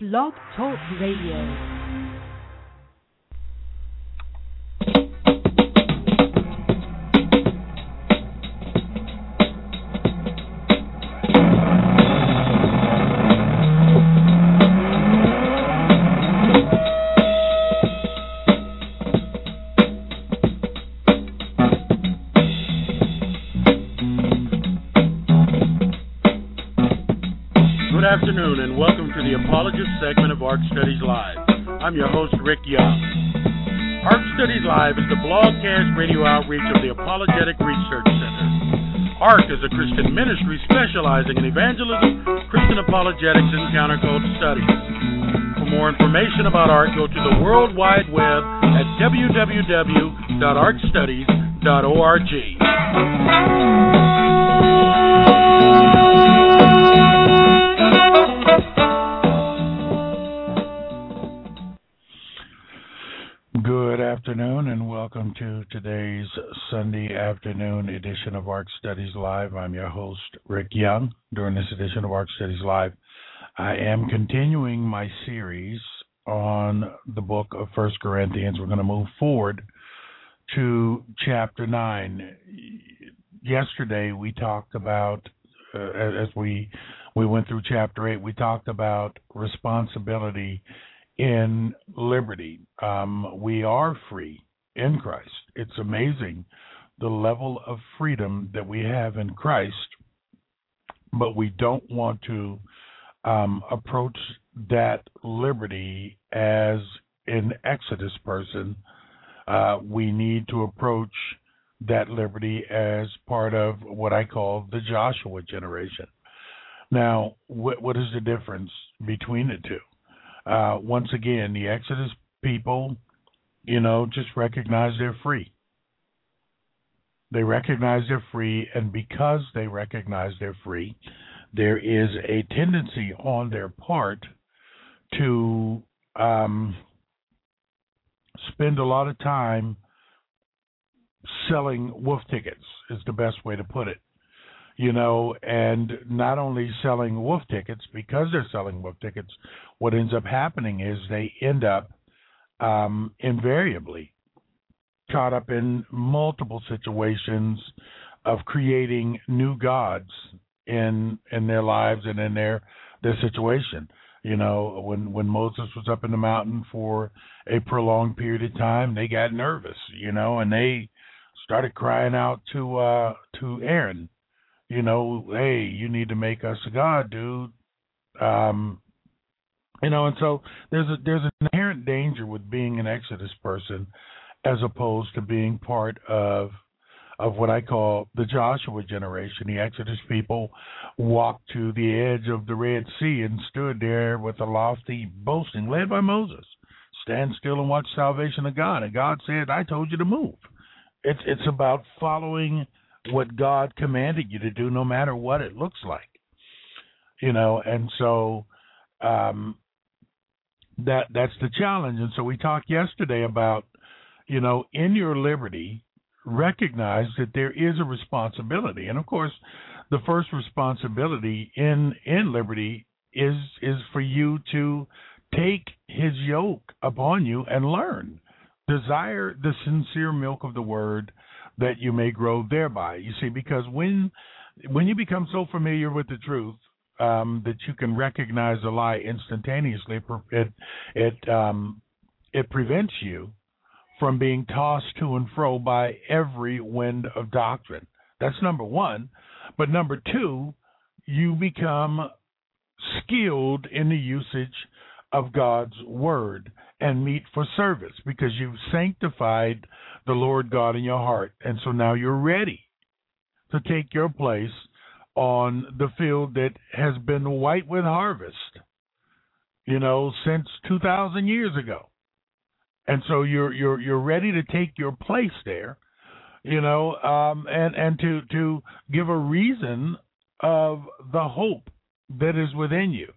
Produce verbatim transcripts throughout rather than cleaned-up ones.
Blog Talk Radio. Good afternoon and welcome to the Apologist segment of ARC Studies Live. I'm your host, Rick Young. ARC Studies Live is the blogcast radio outreach of the Apologetic Research Center. ARC is a Christian ministry specializing in evangelism, Christian apologetics, and counterculture studies. For more information about ARC, go to the World Wide Web at w w w dot arc studies dot org. Good afternoon and welcome to today's Sunday afternoon edition of ARC Studies Live. I'm your host, Rick Young. During this edition of ARC Studies Live, I am continuing my series on the book of First Corinthians. We're going to move forward to chapter nine. Yesterday we talked about, uh, as we, we went through chapter eight, we talked about responsibility in liberty. Um, we are free in Christ. It's amazing the level of freedom that we have in Christ, but we don't want to um, approach that liberty as an Exodus person. Uh, we need to approach that liberty as part of what I call the Joshua generation. Now, what, what is the difference between the two? Uh, once again, the Exodus people, you know, just recognize they're free. They recognize they're free, and because they recognize they're free, there is a tendency on their part to um, spend a lot of time selling wolf tickets, is the best way to put it. You know, and not only selling wolf tickets, because they're selling wolf tickets, what ends up happening is they end up um, invariably caught up in multiple situations of creating new gods in in their lives and in their their situation. You know, when, when Moses was up in the mountain for a prolonged period of time, they got nervous, you know, and they started crying out to uh, to Aaron. You know, hey, you need to make us a god, dude. Um, you know, and so there's a there's an inherent danger with being an Exodus person, as opposed to being part of of what I call the Joshua generation. The Exodus people walked to the edge of the Red Sea and stood there with a lofty boasting, led by Moses. Stand still and watch salvation of God. And God said, I told you to move. It's it's about following what God commanded you to do, no matter what it looks like, you know. And so um, that that's the challenge. And so we talked yesterday about, you know, in your liberty, recognize that there is a responsibility. And of course, the first responsibility in in liberty is is for you to take His yoke upon you and learn. Desire the sincere milk of the word, that you may grow thereby. You see, because when when you become so familiar with the truth um, that you can recognize a lie instantaneously, it it um, it prevents you from being tossed to and fro by every wind of doctrine. That's number one. But number two, you become skilled in the usage of God's word and meet for service, because you've sanctified the Lord God in your heart. And so now you're ready to take your place on the field that has been white with harvest, you know, since two thousand years ago. And so you're you're you're ready to take your place there, you know, um, and, and to, to give a reason of the hope that is within you,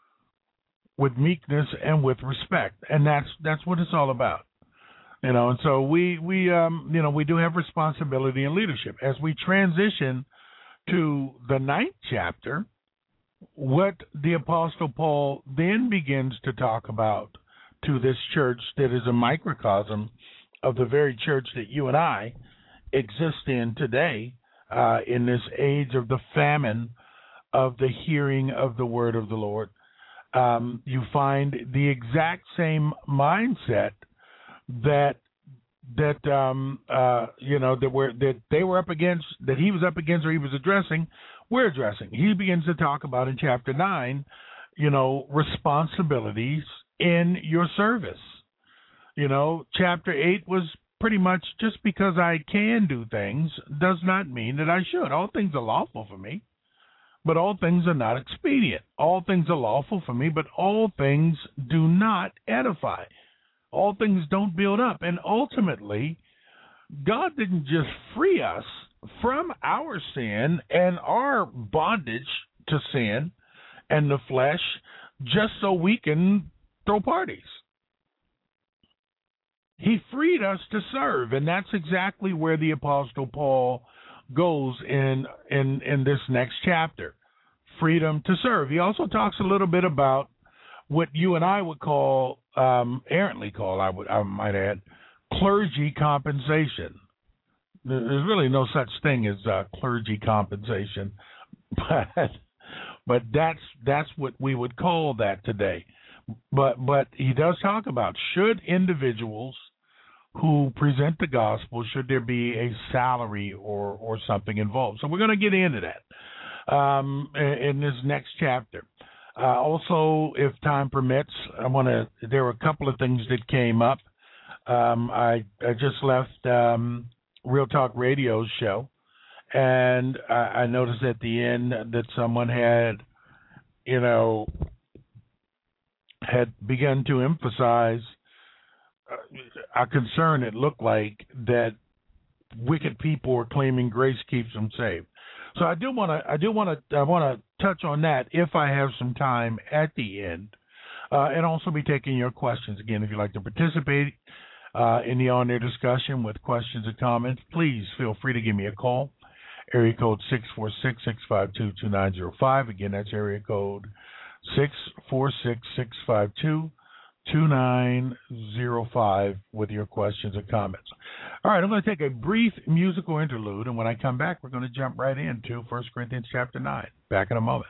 with meekness and with respect. And that's that's what it's all about. You know, and so we, we um, you know, we do have responsibility in leadership. As we transition to the ninth chapter, what the Apostle Paul then begins to talk about to this church that is a microcosm of the very church that you and I exist in today, uh, in this age of the famine of the hearing of the word of the Lord. Um, you find the exact same mindset that that um, uh, you know that were that they were up against, that he was up against, or he was addressing. We're addressing. He begins to talk about in chapter nine, you know, responsibilities in your service. You know, chapter eight was pretty much just because I can do things does not mean that I should. All things are lawful for me, but all things are not expedient. All things are lawful for me, but all things do not edify. All things don't build up. And ultimately, God didn't just free us from our sin and our bondage to sin and the flesh just so we can throw parties. He freed us to serve, and that's exactly where the Apostle Paul goes in in, in this next chapter, freedom to serve. He also talks a little bit about what you and I would call, um, errantly call, I would I might add, clergy compensation. There's really no such thing as uh, clergy compensation, but but that's that's what we would call that today. But but he does talk about, should individuals who present the gospel, should there be a salary or, or something involved? So we're going to get into that um, in this next chapter. Uh, also, if time permits, I want to. There were a couple of things that came up. Um, I I just left um, Real Talk Radio's show, and I, I noticed at the end that someone had, you know, had begun to emphasize a concern. It looked like that wicked people are claiming grace keeps them saved. So I do want to, I do want to, I want to touch on that if I have some time at the end, uh, and also be taking your questions again. If you'd like to participate uh, in the on-air discussion with questions or comments, please feel free to give me a call. Area code six four six, six five two, two nine zero five. Again, that's area code six four six, six five two, two nine zero five with your questions or comments. All right, I'm going to take a brief musical interlude, and when I come back, we're going to jump right into First Corinthians chapter nine. Back in a moment.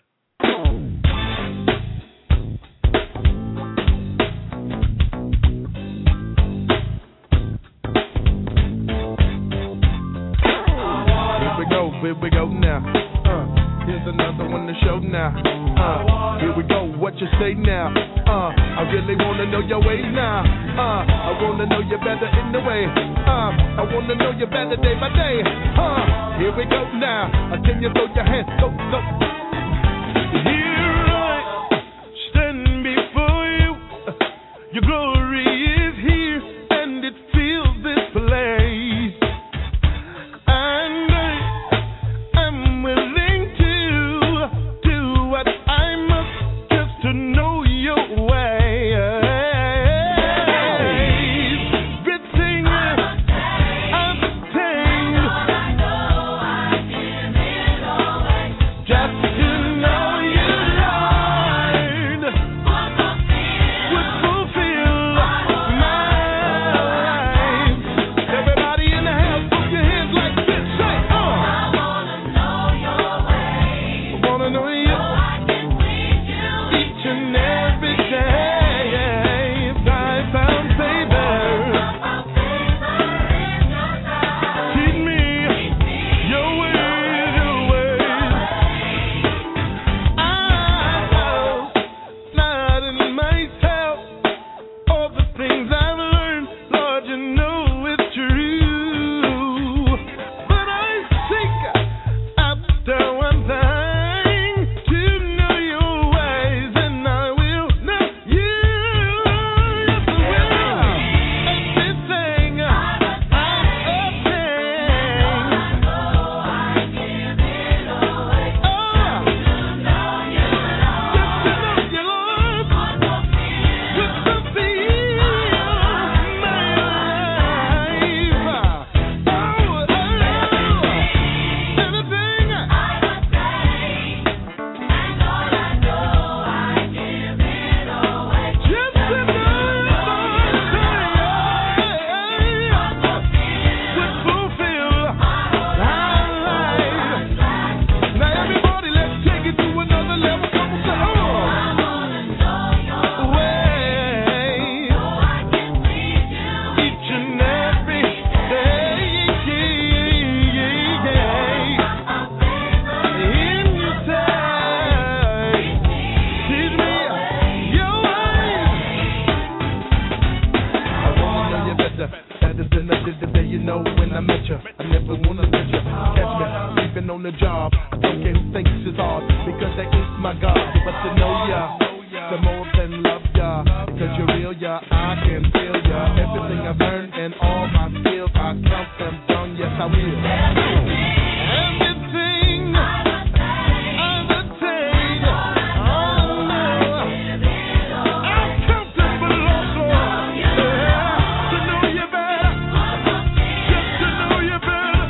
Here we go, here we go now. Uh, here's another one to show now. Uh, here we go, what you say now? Uh, I really wanna know your ways now. Uh, I wanna know you better in the way. Uh, I wanna know you better day by day. Uh, here we go now. Uh, can you throw your hands? Go, go. Here I stand before you. Your glory is here, and it fills this place. And I am willing to do what I must just to know your way. Everything I've attained, just to know you, Lord, would fulfill my life. Everybody in the house, put your hands like this. Say, uh. I wanna know your way. I wanna know you. So I can please you each and every day. and love ya. Cause you're real, ya, I can feel ya. Everything I've learned and all my skills, I count them done, yes I will. Everything I've attained, oh no, I count them below, yeah. To know you better, just to know you better.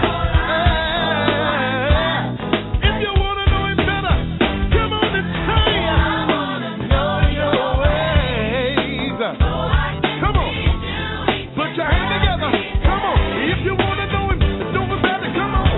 Yeah. If you wanna know him better, come on and say, know your ways. Come on, put your hands together. Come on, if you wanna know him, know him better. Come on.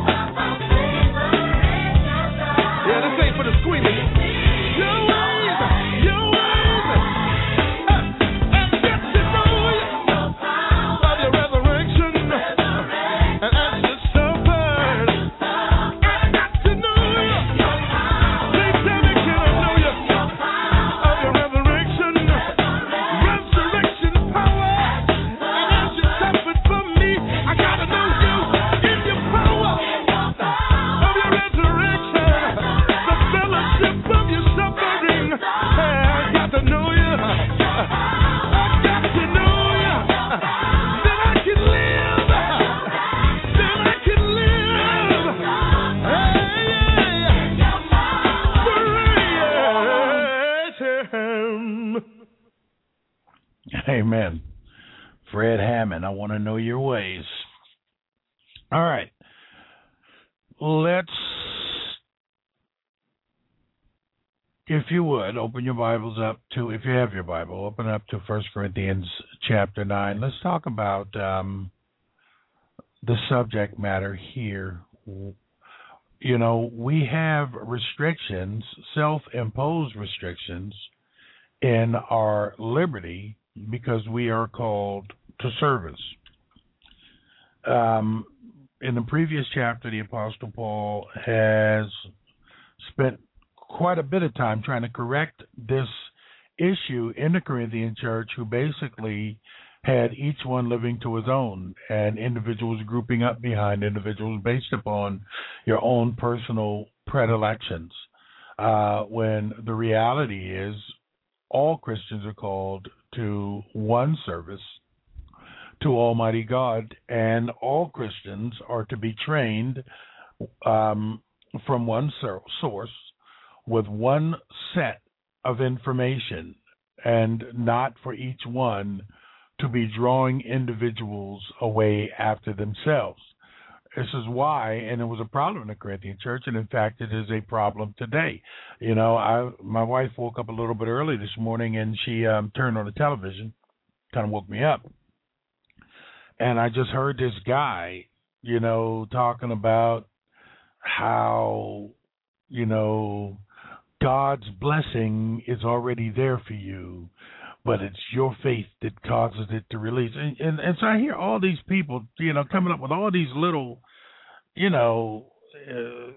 Yeah, this ain't for the squeamish. Your ways, your ways. Uh, I've got to know you of your resurrection, and as you suffered, I've got to know you. Please tell me, can I know you of your resurrection, resurrection power, and as you suffered for me, I gotta know you in your power of your resurrection, the fellowship of your suffering. I got to know you. I got to know you. Then I can live. Then I can live. Hey, yeah. Amen. Fred Hammond, I want to know your ways. All right. Let's, if you would, open your Bibles up to, if you have your Bible, open up to First Corinthians chapter nine. Let's talk about um, the subject matter here. You know, we have restrictions, self-imposed restrictions in our liberty because we are called to service. Um, in the previous chapter, the Apostle Paul has spent quite a bit of time trying to correct this issue in the Corinthian church, who basically had each one living to his own, and individuals grouping up behind individuals based upon your own personal predilections. Uh, when the reality is, all Christians are called to one service, to Almighty God, and all Christians are to be trained um, from one source with one set of information, and not for each one to be drawing individuals away after themselves. This is why, and it was a problem in the Corinthian church, and in fact, it is a problem today. You know, I my wife woke up a little bit early this morning, and she um, turned on the television, kind of woke me up, and I just heard this guy, you know, talking about how, you know, God's blessing is already there for you, but it's your faith that causes it to release. And, and, and so I hear all these people, you know, coming up with all these little, you know, uh,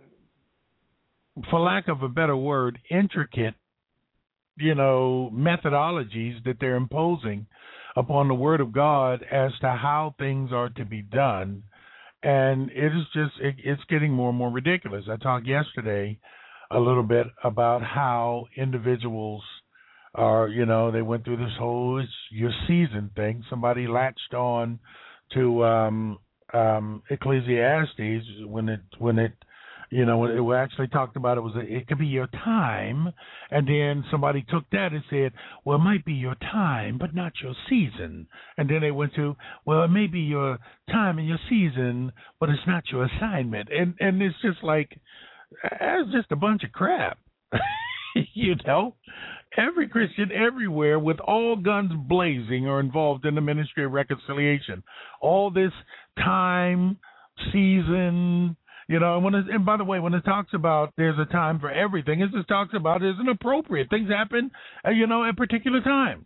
for lack of a better word, intricate, you know, methodologies that they're imposing upon the Word of God as to how things are to be done. And it is just, it, it's getting more and more ridiculous. I talked yesterday a little bit about how individuals are, you know, they went through this whole it's your season thing. Somebody latched on to um, um, Ecclesiastes when it, when it, you know, it actually talked about it was a, it could be your time, and then somebody took that and said, well, it might be your time, but not your season. And then they went to, well, it may be your time and your season, but it's not your assignment. And and it's just like, it's just a bunch of crap. You know, every Christian everywhere with all guns blazing are involved in the ministry of reconciliation. All this time, season. You know, and, when it, and by the way, when it talks about there's a time for everything, it just talks about it isn't appropriate. Things happen, uh, you know, at particular times.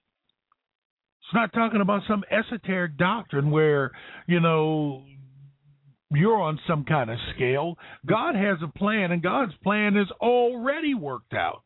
It's not talking about some esoteric doctrine where, you know, you're on some kind of scale. God has a plan, and God's plan is already worked out.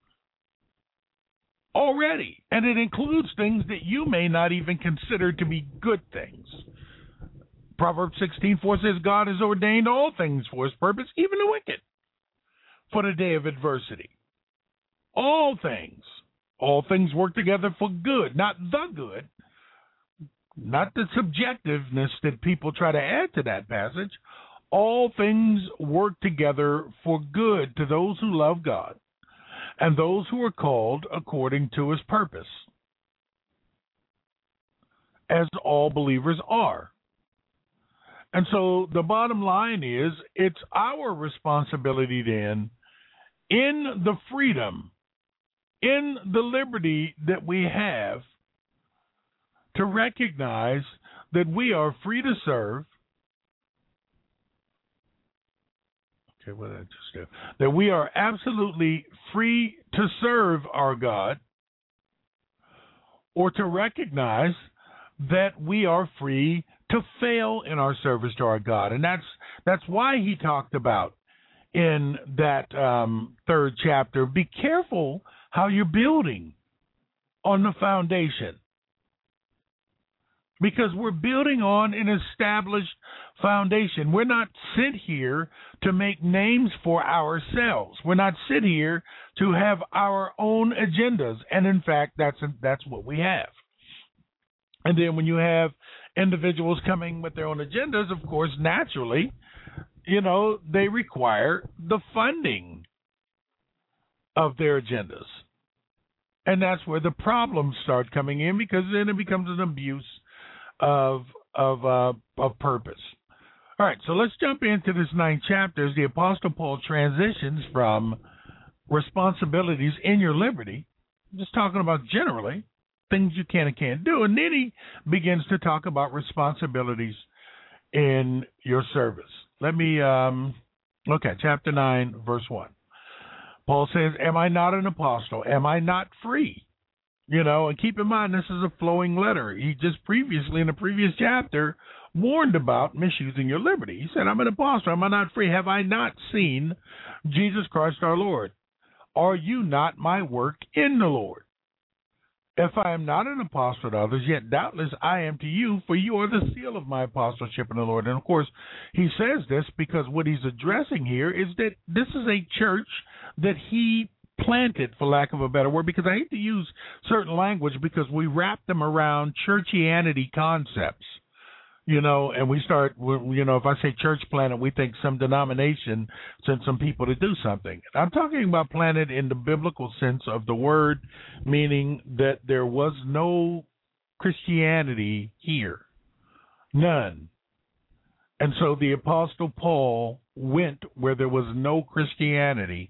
Already. And it includes things that you may not even consider to be good things. Proverbs sixteen four says, God has ordained all things for his purpose, even the wicked, for the day of adversity. all things, all things work together for good, not the good, not the subjectiveness that people try to add to that passage. All things work together for good to those who love God and those who are called according to his purpose, as all believers are. And so the bottom line is, it's our responsibility then, in the freedom, in the liberty that we have, to recognize that we are free to serve. Okay, what did I just do? That we are absolutely free to serve our God, or to recognize that we are free to fail in our service to our God. And that's that's why he talked about in that um, third chapter, be careful how you're building on the foundation. Because we're building on an established foundation. We're not sent here to make names for ourselves. We're not sent here to have our own agendas. And in fact, that's that's what we have. And then when you have individuals coming with their own agendas, of course, naturally, you know, they require the funding of their agendas. And that's where the problems start coming in, because then it becomes an abuse of of uh, of purpose. All right, so let's jump into this ninth chapter as the Apostle Paul transitions from responsibilities in your liberty, just talking about generally, things you can and can't do, and then he begins to talk about responsibilities in your service. Let me, um, okay, chapter nine, verse one. Paul says, am I not an apostle? Am I not free? You know, and keep in mind, this is a flowing letter. He just previously, in the previous chapter, warned about misusing your liberty. He said, I'm an apostle. Am I not free? Have I not seen Jesus Christ our Lord? Are you not my work in the Lord? If I am not an apostle to others, yet doubtless I am to you, for you are the seal of my apostleship in the Lord. And, of course, he says this because what he's addressing here is that this is a church that he planted, for lack of a better word, because I hate to use certain language because we wrap them around churchianity concepts, you know, and we start, you know, if I say church planted, we think some denomination sent some people to do something. I'm talking about planted in the biblical sense of the word, meaning that there was no Christianity here, none. And so the Apostle Paul went where there was no Christianity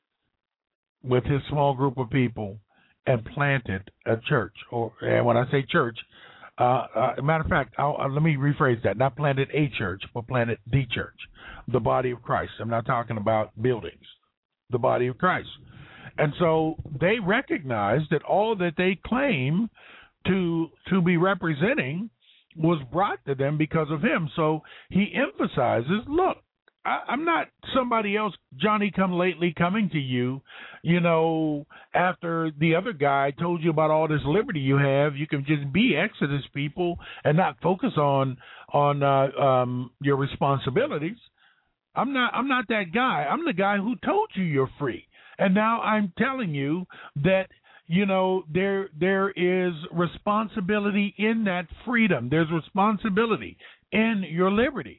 with his small group of people and planted a church. Or, and when I say church, uh, uh, matter of fact, I'll, uh, let me rephrase that. Not planted a church, but planted the church, the body of Christ. I'm not talking about buildings, the body of Christ. And so they recognize that all that they claim to to be representing was brought to them because of him. So he emphasizes, look, I'm not somebody else, Johnny come lately, coming to you, you know, after the other guy told you about all this liberty you have. You can just be Exodus people and not focus on on uh, um, your responsibilities. I'm not I'm not that guy. I'm the guy who told you you're free. And now I'm telling you that, you know, there there is responsibility in that freedom. There's responsibility in your liberty.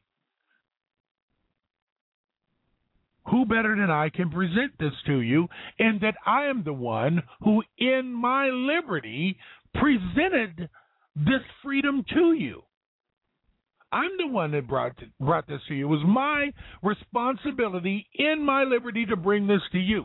Who better than I can present this to you, in that I am the one who in my liberty presented this freedom to you. I'm the one that brought brought this to you. It was my responsibility in my liberty to bring this to you.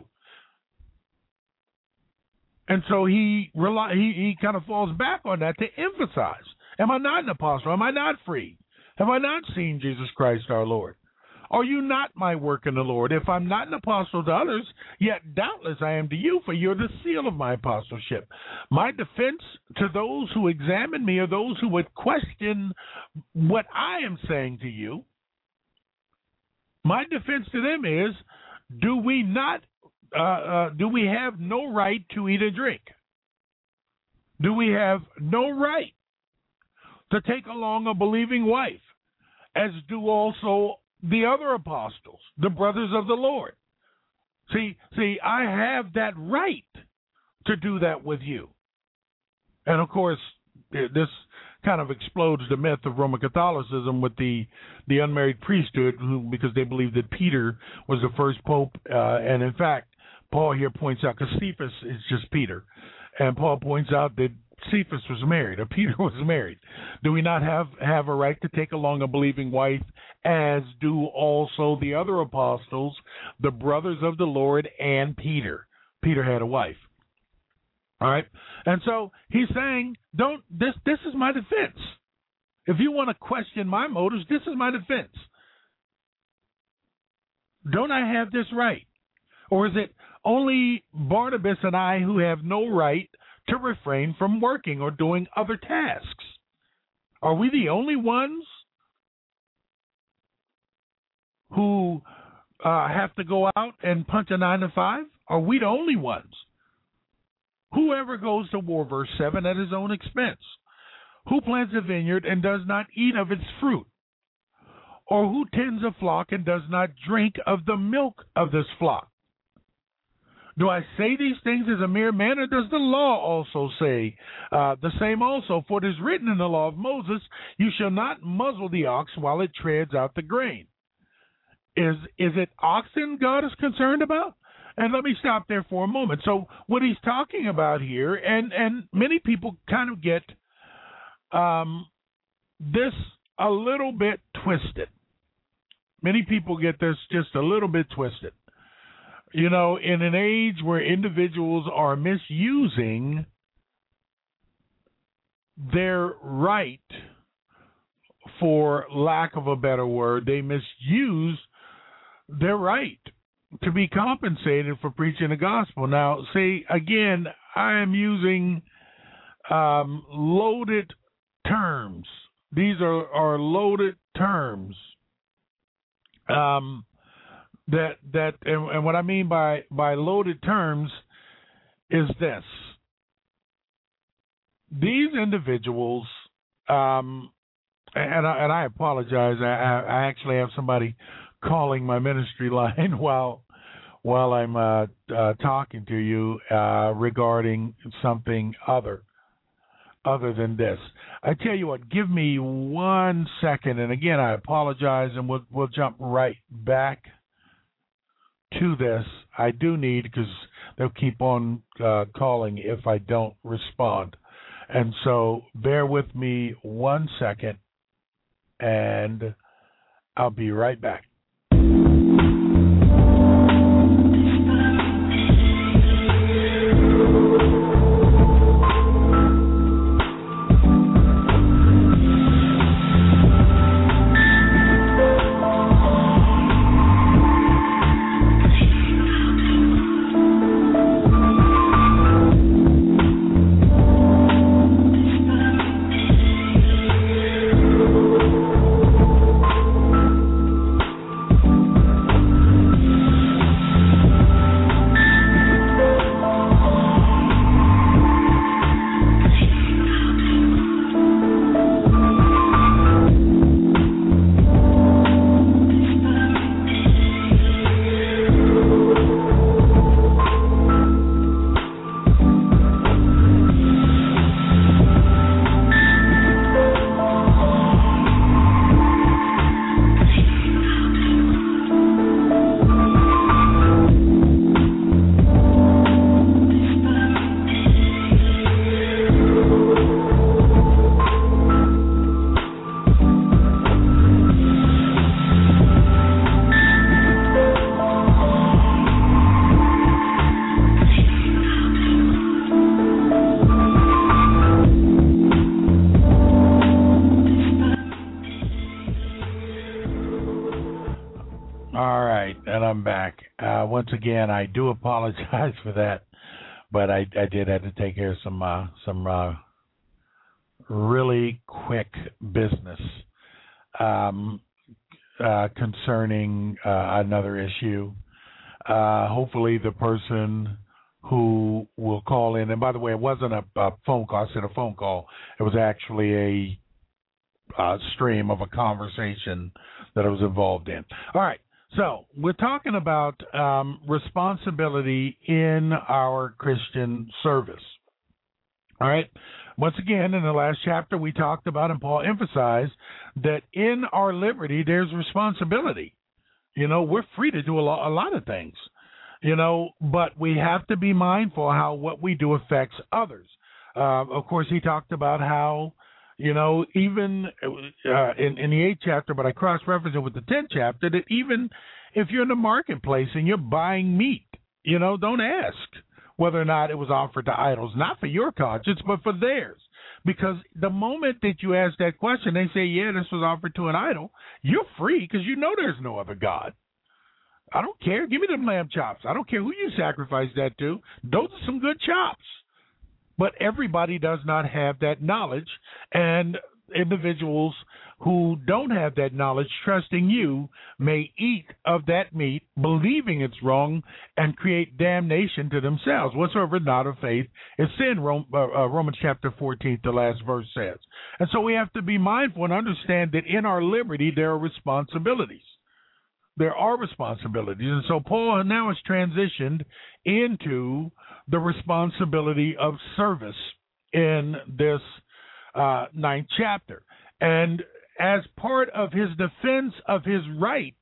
And so he rely, he, he kind of falls back on that to emphasize, am I not an apostle? Am I not free? Have I not seen Jesus Christ our Lord? Are you not my work in the Lord? If I'm not an apostle to others, yet doubtless I am to you, for you're the seal of my apostleship. My defense to those who examine me, or those who would question what I am saying to you, my defense to them is, do we not, uh, uh, do we have no right to eat and drink? Do we have no right to take along a believing wife, as do also the other apostles, the brothers of the Lord? See, see, I have that right to do that with you. And of course, this kind of explodes the myth of Roman Catholicism with the the unmarried priesthood, who, because they believe that Peter was the first pope, uh, and in fact, Paul here points out, because Cephas is just Peter, and Paul points out that Cephas was married, or Peter was married. Do we not have, have a right to take along a believing wife, as do also the other apostles, the brothers of the Lord, and Peter? Peter had a wife. All right? And so he's saying, don't this this is my defense. If you want to question my motives, this is my defense. Don't I have this right? Or is it only Barnabas and I who have no right to refrain from working or doing other tasks? Are we the only ones who uh, have to go out and punch a nine to five? Are we the only ones? Whoever goes to war, verse seven, at his own expense. Who plants a vineyard and does not eat of its fruit? Or who tends a flock and does not drink of the milk of this flock? Do I say these things as a mere man, or does the law also say uh, the same also? For it is written in the law of Moses, you shall not muzzle the ox while it treads out the grain. Is, is it oxen God is concerned about? And let me stop there for a moment. So what he's talking about here, and, and many people kind of get um, this a little bit twisted. Many people get this just a little bit twisted. You know, in an age where individuals are misusing their right, for lack of a better word, they misuse their right to be compensated for preaching the gospel. Now, see, again, I am using um, loaded terms. These are, are loaded terms. Um, that that and, and what I mean by, by loaded terms is this. These individuals, um, and, I, and I apologize, I, I actually have somebody calling my ministry line while while I'm uh, uh, talking to you uh, regarding something other other than this. I tell you what, give me one second, and again, I apologize, and we'll we'll jump right back to this. I do need, because they'll keep on uh, calling if I don't respond, and so bear with me one second, and I'll be right back. Once again, I do apologize for that, but I, I did have to take care of some uh, some uh, really quick business um, uh, concerning uh, another issue. Uh, hopefully, the person who will call in, and by the way, it wasn't a, a phone call. I said a phone call. It was actually a uh, stream of a conversation that I was involved in. All right. So we're talking about um, responsibility in our Christian service. All right. Once again, in the last chapter, we talked about, and Paul emphasized, that in our liberty, there's responsibility. You know, we're free to do a lot, a lot of things, you know, but we have to be mindful how what we do affects others. Uh, of course, he talked about how, you know, even uh, in, in the eighth chapter, but I cross-referenced it with the tenth chapter, that even if you're in the marketplace and you're buying meat, you know, don't ask whether or not it was offered to idols, not for your conscience, but for theirs. Because the moment that you ask that question, they say, yeah, this was offered to an idol, you're free because you know there's no other God. I don't care. Give me them lamb chops. I don't care who you sacrifice that to. Those are some good chops. But everybody does not have that knowledge, and individuals who don't have that knowledge, trusting you, may eat of that meat, believing it's wrong, and create damnation to themselves. Whatsoever not of faith is sin, Rome, uh, uh, Romans chapter fourteen, the last verse says. And so we have to be mindful and understand that in our liberty there are responsibilities. There are responsibilities. And so Paul now has transitioned into the responsibility of service in this uh, ninth chapter. And as part of his defense of his right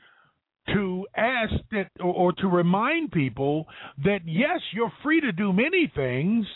to ask that, or, or to remind people that, yes, you're free to do many things,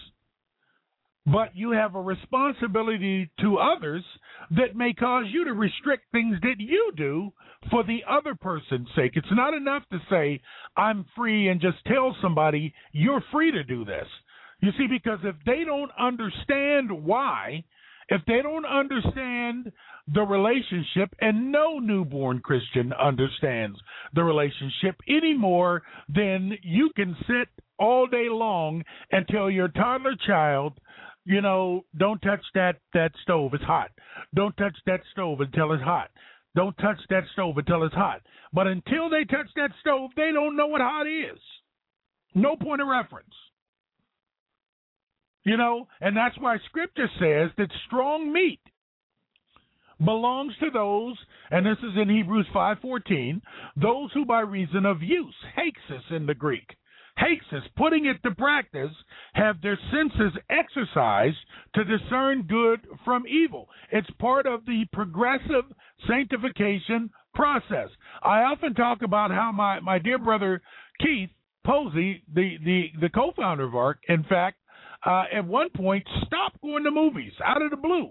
but you have a responsibility to others that may cause you to restrict things that you do for the other person's sake. It's not enough to say, I'm free, and just tell somebody you're free to do this. You see, because if they don't understand why, if they don't understand the relationship, and no newborn Christian understands the relationship any more than you can sit all day long and tell your toddler child, you know, don't touch that, that stove, it's hot. Don't touch that stove until it's hot. Don't touch that stove until it's hot. But until they touch that stove, they don't know what hot is. No point of reference. You know, and that's why Scripture says that strong meat belongs to those, and this is in Hebrews five fourteen, those who by reason of use, hexis in the Greek, hexis, putting it to practice, have their senses exercised to discern good from evil. It's part of the progressive sanctification process. I often talk about how my, my dear brother Keith Posey, the, the, the co-founder of ARC, in fact, uh, at one point stopped going to movies out of the blue.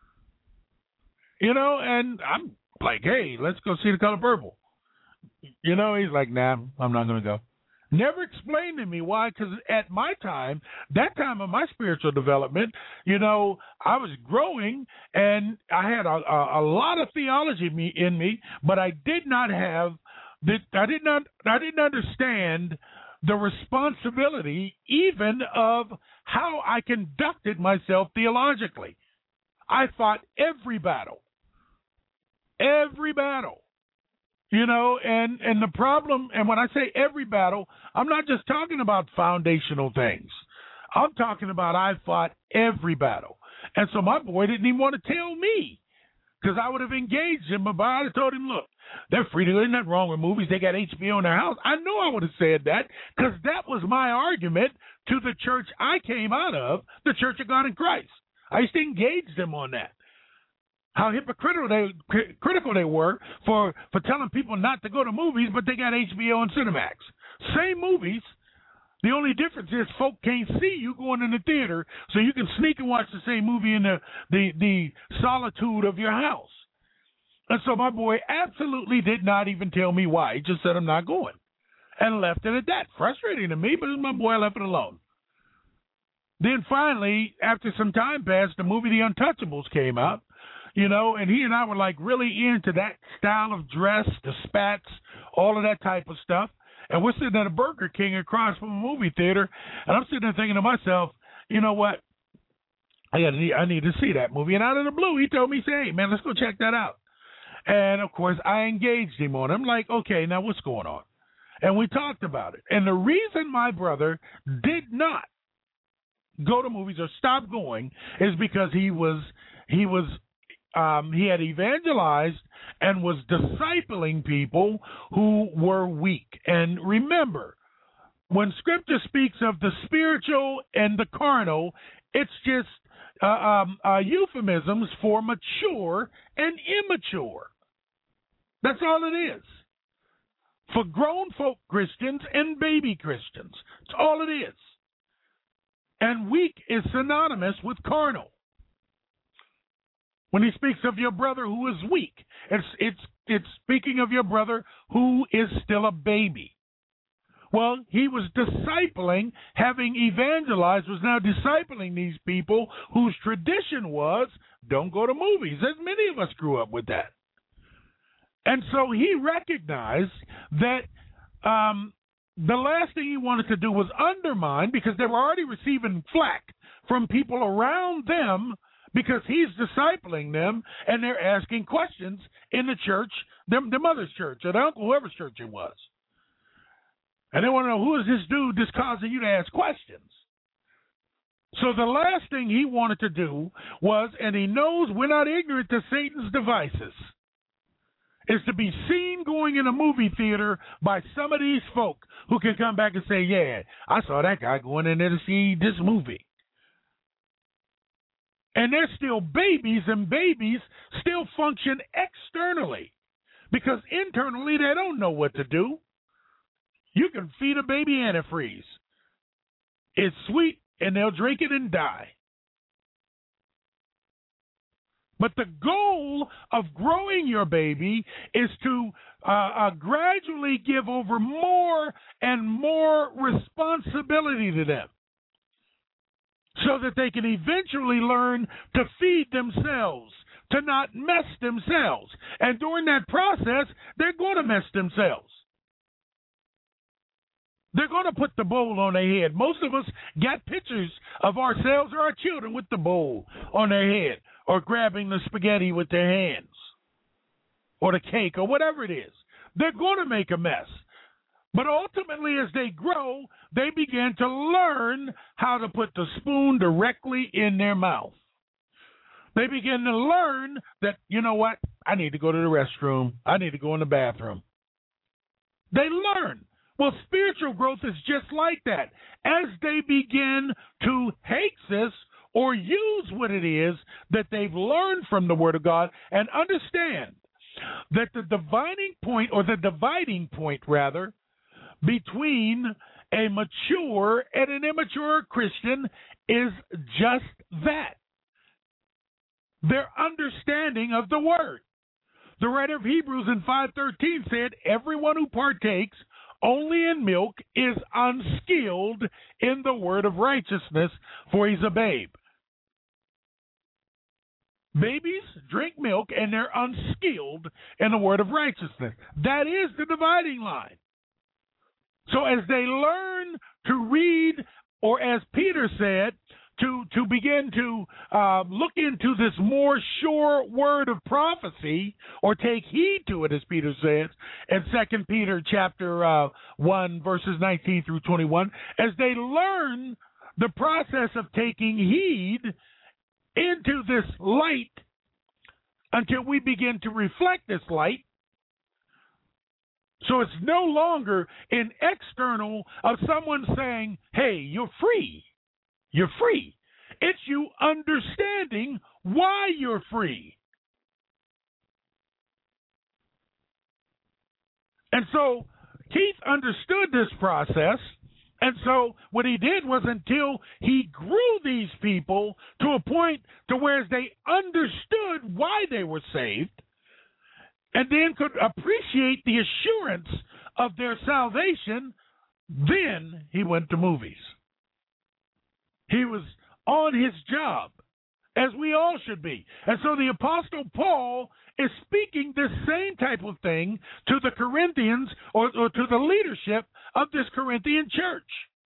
You know, and I'm like, hey, let's go see The Color Purple. You know, he's like, nah, I'm not going to go. Never explained to me why, because at my time, that time of my spiritual development, you know, I was growing and I had a, a, a lot of theology in me, in me, but I did not have, the, I did not, I didn't understand the responsibility even of how I conducted myself theologically. I fought every battle, every battle. You know, and, and the problem, and when I say every battle, I'm not just talking about foundational things. I'm talking about I fought every battle. And so my boy didn't even want to tell me, because I would have engaged him about it. I told him, look, they're free to do, isn't that wrong with movies? They got H B O in their house. I know I would have said that, because that was my argument to the church I came out of, the Church of God in Christ. I used to engage them on that. How hypocritical they critical they were for, for telling people not to go to movies, but they got H B O and Cinemax. Same movies. The only difference is folk can't see you going in the theater, so you can sneak and watch the same movie in the, the, the solitude of your house. And so my boy absolutely did not even tell me why. He just said, I'm not going. And left it at that. Frustrating to me, but my boy, I left it alone. Then finally, after some time passed, the movie The Untouchables came out. You know, and he and I were like really into that style of dress, the spats, all of that type of stuff. And we're sitting at a Burger King across from a movie theater, and I'm sitting there thinking to myself, you know what? I got I need to see that movie. And out of the blue, he told me, say, hey, man, let's go check that out. And, of course, I engaged him on it. I'm like, okay, now what's going on? And we talked about it. And the reason my brother did not go to movies or stop going is because he was he was um, he had evangelized and was discipling people who were weak. And remember, when Scripture speaks of the spiritual and the carnal, it's just uh, um, uh, euphemisms for mature and immature. That's all it is. For grown folk Christians and baby Christians. That's all it is. And weak is synonymous with carnal. When he speaks of your brother who is weak, it's it's it's speaking of your brother who is still a baby. Well, he was discipling, having evangelized, was now discipling these people whose tradition was, don't go to movies. As many of us grew up with that. And so he recognized that um, the last thing he wanted to do was undermine, because they were already receiving flack from people around them because he's discipling them and they're asking questions in the church, their, their mother's church or their uncle, whoever's church it was. And they want to know, who is this dude that's causing you to ask questions? So the last thing he wanted to do was, and he knows we're not ignorant to Satan's devices, is to be seen going in a movie theater by some of these folk who can come back and say, yeah, I saw that guy going in there to see this movie. And they're still babies, and babies still function externally because internally they don't know what to do. You can feed a baby antifreeze. It's sweet, and they'll drink it and die. But the goal of growing your baby is to uh, uh, gradually give over more and more responsibility to them so that they can eventually learn to feed themselves, to not mess themselves. And during that process, they're going to mess themselves. They're going to put the bowl on their head. Most of us got pictures of ourselves or our children with the bowl on their head, or grabbing the spaghetti with their hands, or the cake, or whatever it is. They're going to make a mess. But ultimately, as they grow, they begin to learn how to put the spoon directly in their mouth. They begin to learn that, you know what, I need to go to the restroom. I need to go in the bathroom. They learn. Well, spiritual growth is just like that. As they begin to hexis or use what it is that they've learned from the Word of God and understand that the dividing point, or the dividing point rather, between a mature and an immature Christian is just that. Their understanding of the Word. The writer of Hebrews in five thirteen said, everyone who partakes only in milk is unskilled in the word of righteousness, for he's a babe. Babies drink milk and they're unskilled in the word of righteousness. That is the dividing line. So as they learn to read, or as Peter said, to, to begin to uh, look into this more sure word of prophecy, or take heed to it, as Peter says in Second Peter chapter uh, one, verses nineteen through twenty-one, as they learn the process of taking heed into this light until we begin to reflect this light. So it's no longer an external of someone saying, hey, you're free. You're free. It's you understanding why you're free. And so Keith understood this process. And so what he did was, until he grew these people to a point to where they understood why they were saved, and then could appreciate the assurance of their salvation, then he went to movies. He was on his job, as we all should be. And so the Apostle Paul is speaking this same type of thing to the Corinthians, or, or to the leadership of this Corinthian church,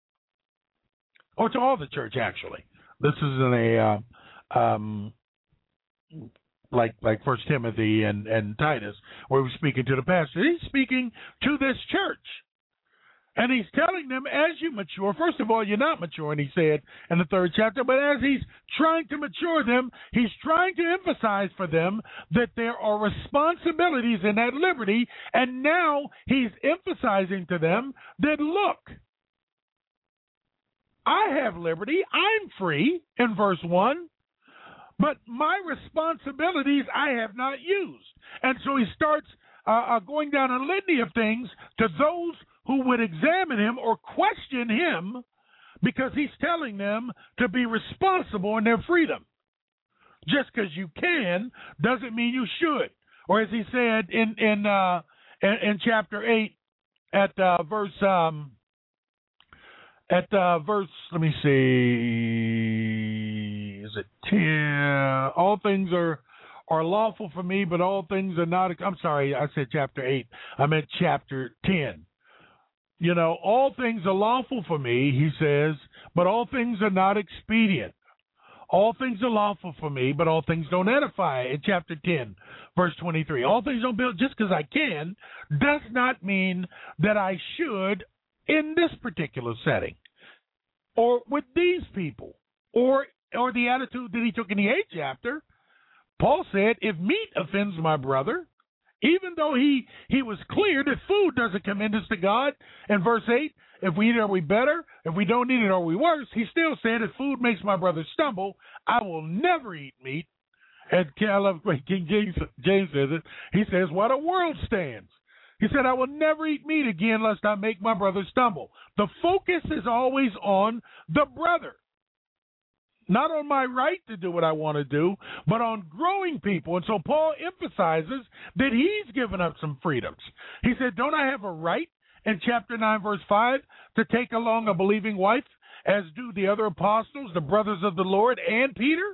or to all the church, actually. This isn't a uh, um, like like First Timothy and, and Titus, where we're speaking to the pastor. He's speaking to this church. And he's telling them, as you mature, first of all, you're not maturing, he said in the third chapter, but as he's trying to mature them, he's trying to emphasize for them that there are responsibilities in that liberty, and now he's emphasizing to them that, look, I have liberty, I'm free, in verse one, but my responsibilities I have not used. And so he starts uh, uh, going down a litany of things to those who would examine him or question him, because he's telling them to be responsible in their freedom. Just because you can doesn't mean you should. Or as he said in in uh, in, in chapter eight at uh, verse um, at uh, verse let me see, is it ten? All things are are lawful for me, but all things are not. I'm sorry, I said chapter eight. I meant chapter ten. You know, all things are lawful for me, he says, but all things are not expedient. All things are lawful for me, but all things don't edify. In chapter ten, verse twenty-three, all things don't build. Just because I can does not mean that I should in this particular setting, or with these people, or or the attitude that he took in the eighth chapter. Paul said, if meat offends my brother, even though he, he was clear that food doesn't commend us to God, in verse eight, if we eat it, are we better? If we don't eat it, are we worse? He still said, if food makes my brother stumble, I will never eat meat. And I love the way King James, James says it. He says, what a world stands. He said, I will never eat meat again lest I make my brother stumble. The focus is always on the brother. Not on my right to do what I want to do, but on growing people. And so Paul emphasizes that he's given up some freedoms. He said, don't I have a right in chapter nine, verse five, to take along a believing wife, as do the other apostles, the brothers of the Lord, and Peter?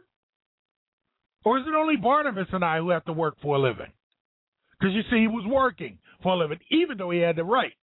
Or is it only Barnabas and I who have to work for a living? Because you see, he was working for a living, even though he had the right.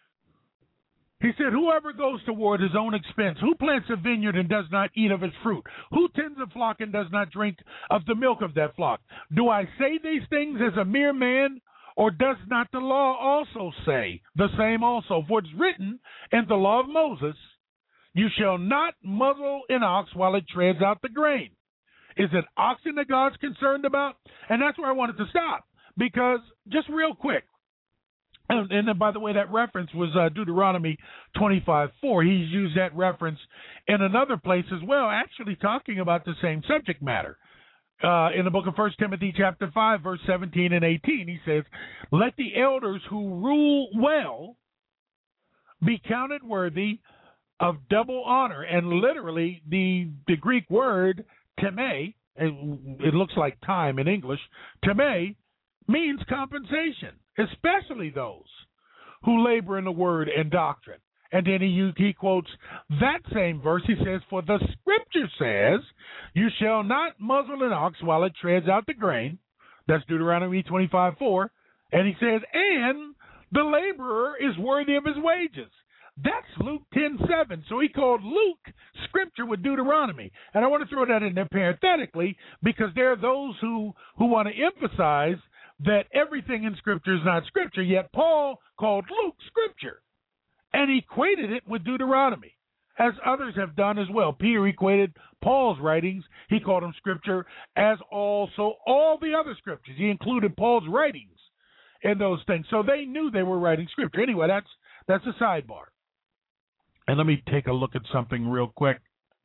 He said, whoever goes toward his own expense, who plants a vineyard and does not eat of its fruit, who tends a flock and does not drink of the milk of that flock? Do I say these things as a mere man, or does not the law also say the same also? For it's written in the law of Moses, you shall not muzzle an ox while it treads out the grain. Is it oxen that God's concerned about? And that's where I wanted to stop, because just real quick, And, and then, by the way, that reference was uh, Deuteronomy twenty-five four. He's used that reference in another place as well, actually talking about the same subject matter. Uh, in the book of First Timothy chapter five, verse seventeen and eighteen, he says, let the elders who rule well be counted worthy of double honor. And literally, the, the Greek word time, it, it looks like time in English, time means compensation, especially those who labor in the word and doctrine. And then he he quotes that same verse. He says, for the scripture says, you shall not muzzle an ox while it treads out the grain. That's Deuteronomy twenty-five four. And he says, and the laborer is worthy of his wages. That's Luke ten seven. So he called Luke scripture with Deuteronomy. And I want to throw that in there parenthetically, because there are those who, who want to emphasize that everything in Scripture is not Scripture, yet Paul called Luke Scripture and equated it with Deuteronomy, as others have done as well. Peter equated Paul's writings, he called them Scripture, as also all the other Scriptures. He included Paul's writings in those things, so they knew they were writing Scripture. Anyway, that's that's a sidebar. And let me take a look at something real quick.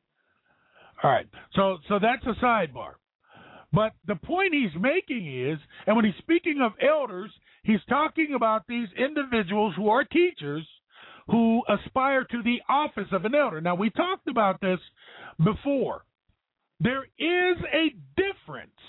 All right, so so that's a sidebar. But the point he's making is, and when he's speaking of elders, he's talking about these individuals who are teachers who aspire to the office of an elder. Now, we talked about this before. There is a difference.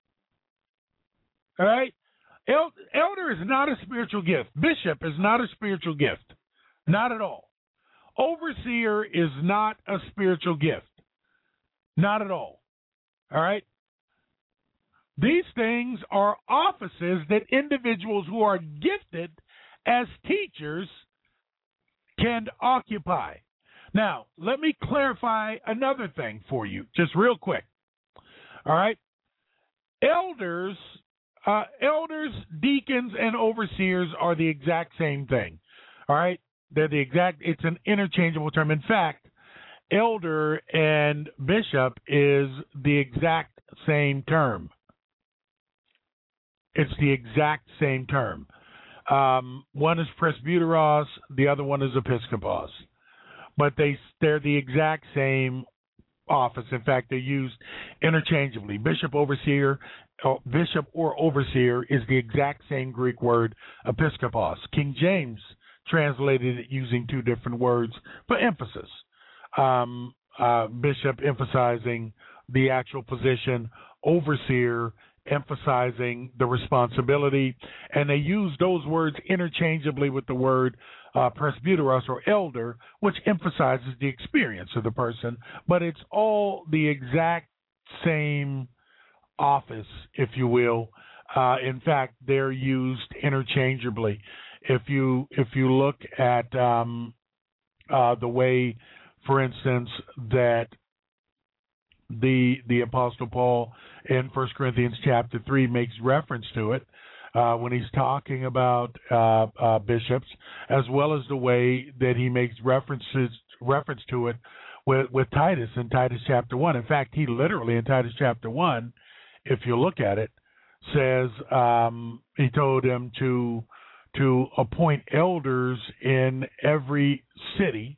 All right? El- elder is not a spiritual gift. Bishop is not a spiritual gift. Not at all. Overseer is not a spiritual gift. Not at all. All right? These things are offices that individuals who are gifted as teachers can occupy. Now, let me clarify another thing for you, just real quick. All right? Elders, uh, elders, deacons, and overseers are the exact same thing. All right? They're the exact. It's an interchangeable term. In fact, elder and bishop is the exact same term. It's the exact same term. Um, one is presbyteros, the other one is episkopos, but they they're the exact same office. In fact, they're used interchangeably. Bishop, overseer, uh, bishop or overseer is the exact same Greek word, episkopos. King James translated it using two different words for emphasis. Um, uh, bishop emphasizing the actual position, overseer emphasizing the responsibility, and they use those words interchangeably with the word uh, presbyteros or elder, which emphasizes the experience of the person, but it's all the exact same office, if you will. Uh, in fact, they're used interchangeably. If you if you look at um, uh, the way, for instance, that the the Apostle Paul in First Corinthians chapter three makes reference to it uh, when he's talking about uh, uh, bishops, as well as the way that he makes references reference to it with, with Titus in Titus chapter one. In fact, he literally in Titus chapter one, if you look at it, says um, he told him to to appoint elders in every city.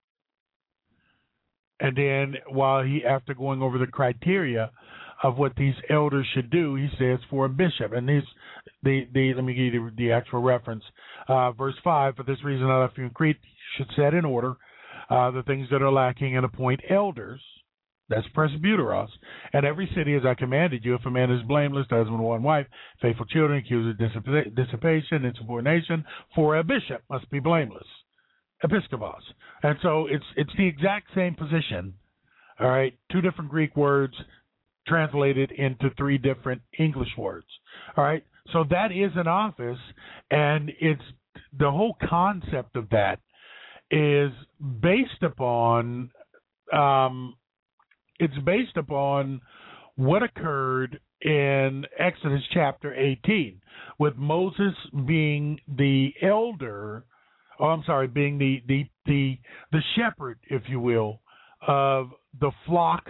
And then while he, after going over the criteria of what these elders should do, he says for a bishop. And these, the, the, let me give you the, the actual reference. Uh, verse five, for this reason I left you in Crete, you should set in order uh, the things that are lacking and appoint elders. That's presbyteros. And every city as I commanded you, if a man is blameless, husband, one wife, faithful children, accused of dissip- dissipation, insubordination, for a bishop must be blameless. Episkopos. And so it's it's the exact same position, all right, two different Greek words translated into three different English words, all right? So that is an office, and it's the whole concept of that is based upon um, it's based upon what occurred in Exodus chapter eighteen, with Moses being the elder. Oh, I'm sorry, being the, the the the shepherd, if you will, of the flock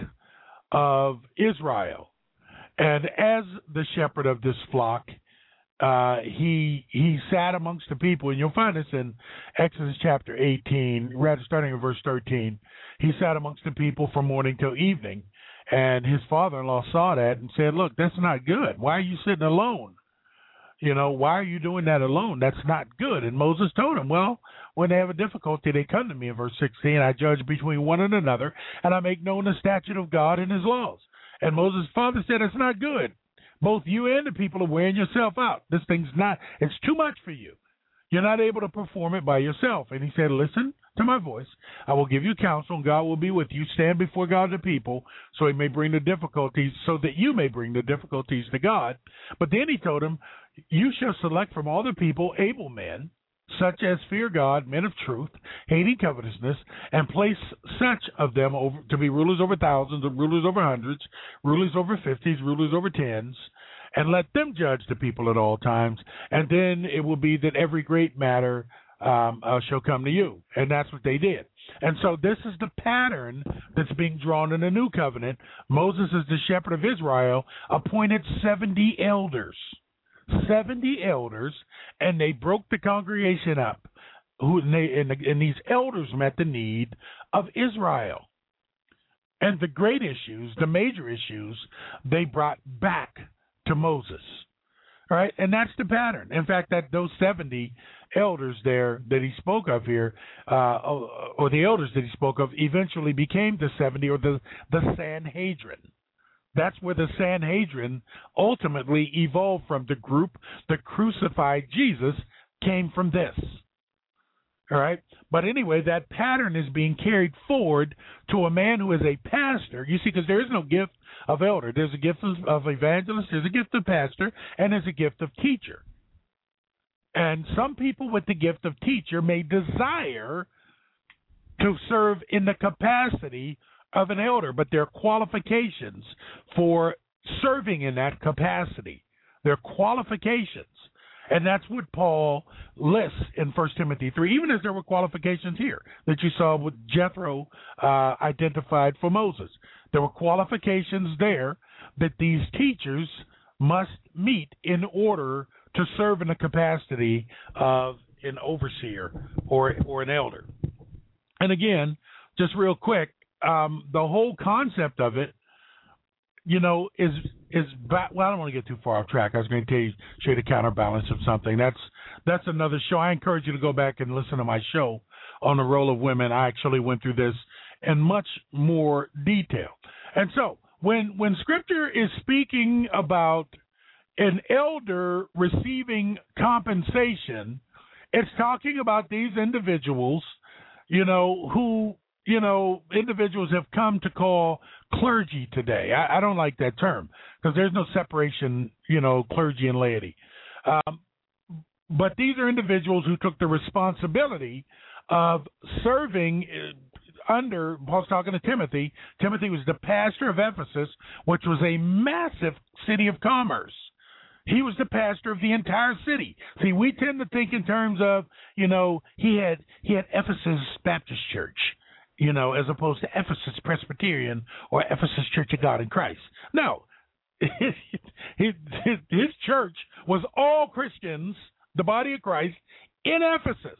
of Israel. And as the shepherd of this flock, uh, he he sat amongst the people, and you'll find this in Exodus chapter eighteen, rather starting in verse thirteen. He sat amongst the people from morning till evening, and his father-in-law saw that and said, "Look, that's not good. Why are you sitting alone? You know, why are you doing that alone? That's not good." And Moses told him, well, when they have a difficulty, they come to me in verse sixteen. I judge between one and another, and I make known the statute of God and his laws. And Moses' father said, it's not good. Both you and the people are wearing yourself out. This thing's not, it's too much for you. You're not able to perform it by yourself. And he said, listen to my voice. I will give you counsel, and God will be with you. Stand before God the people, so he may bring the difficulties, so that you may bring the difficulties to God. But then he told him, you shall select from all the people able men, such as fear God, men of truth, hating covetousness, and place such of them over to be rulers over thousands, rulers over hundreds, rulers over fifties, rulers over tens, and let them judge the people at all times. And then it will be that every great matter um, uh, shall come to you. And that's what they did. And so this is the pattern that's being drawn in the new covenant. Moses, as the shepherd of Israel, appointed seventy elders. seventy elders, and they broke the congregation up. Who and, they, and, the, and these elders met the need of Israel. And the great issues, the major issues, they brought back to Moses. All right, and that's the pattern. In fact, that those seventy elders there that he spoke of here, uh, or the elders that he spoke of, eventually became the seventy, or the, the Sanhedrin. That's where the Sanhedrin ultimately evolved from. The group that crucified Jesus came from this. All right? But anyway, that pattern is being carried forward to a man who is a pastor. You see, because there is no gift of elder. There's a gift of, of evangelist, there's a gift of pastor, and there's a gift of teacher. And some people with the gift of teacher may desire to serve in the capacity of an elder, but there are qualifications for serving in that capacity. There are qualifications. And that's what Paul lists in First Timothy three, even as there were qualifications here that you saw with Jethro uh, identified for Moses. There were qualifications there that these teachers must meet in order to serve in the capacity of an overseer or or an elder. And again, just real quick, um, the whole concept of it, you know, is is back, well, I don't want to get too far off track. I was going to tell you, show you the counterbalance of something. That's that's another show. I encourage you to go back and listen to my show on the role of women. I actually went through this in much more detail. And so when when Scripture is speaking about an elder receiving compensation, it's talking about these individuals, you know, who, you know, individuals have come to call clergy today. I, I don't like that term because there's no separation, you know, clergy and laity. Um, but these are individuals who took the responsibility of serving under, Paul's talking to Timothy. Timothy was the pastor of Ephesus, which was a massive city of commerce. He was the pastor of the entire city. See, we tend to think in terms of, you know, he had he had Ephesus Baptist Church, you know, as opposed to Ephesus Presbyterian or Ephesus Church of God in Christ. No, his, his, his church was all Christians, the body of Christ, in Ephesus,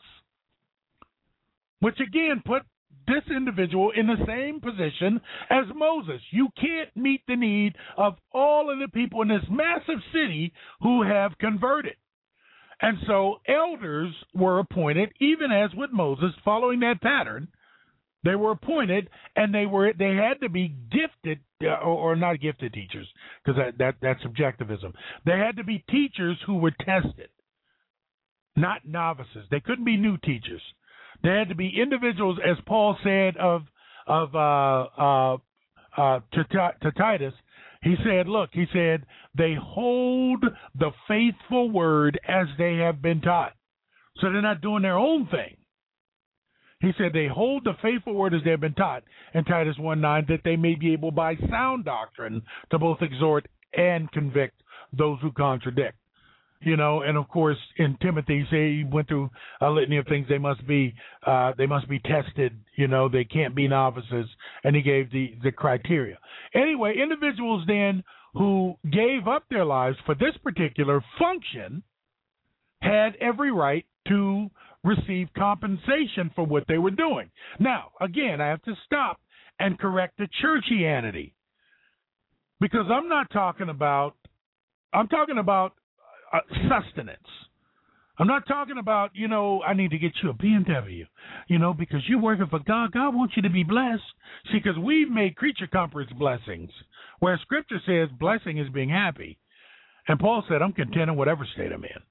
which again put this individual in the same position as Moses. You can't meet the need of all of the people in this massive city who have converted. And so elders were appointed, even as with Moses, following that pattern. They were appointed, and they were they had to be gifted, uh, or, or not gifted teachers, because that, that that's subjectivism. They had to be teachers who were tested, not novices. They couldn't be new teachers. They had to be individuals, as Paul said of of uh, uh, uh, to, to Titus. He said, look, he said, they hold the faithful word as they have been taught. So they're not doing their own thing. He said they hold the faithful word as they have been taught in Titus one nine, that they may be able by sound doctrine to both exhort and convict those who contradict. You know, and of course, in Timothy, say he went through a litany of things. They must be, uh, they must be tested. You know, they can't be novices, and he gave the the criteria. Anyway, individuals then who gave up their lives for this particular function had every right to receive compensation for what they were doing. Now, again, I have to stop and correct the churchianity, because I'm not talking about. I'm talking about. Uh, sustenance. I'm not talking about, you know, I need to get you a B M W, you know, because you're working for God. God wants you to be blessed. See, because we've made creature comforts blessings, where Scripture says blessing is being happy. And Paul said, I'm content in whatever state I'm in.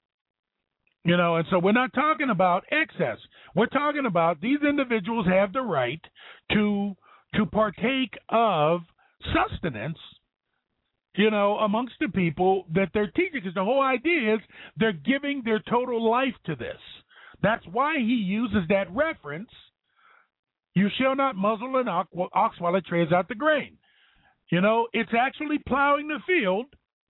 You know, and so we're not talking about excess. We're talking about these individuals have the right to to partake of sustenance, you know, amongst the people that they're teaching, because the whole idea is they're giving their total life to this. That's why he uses that reference, you shall not muzzle an ox while it treads out the grain. You know, it's actually plowing the field,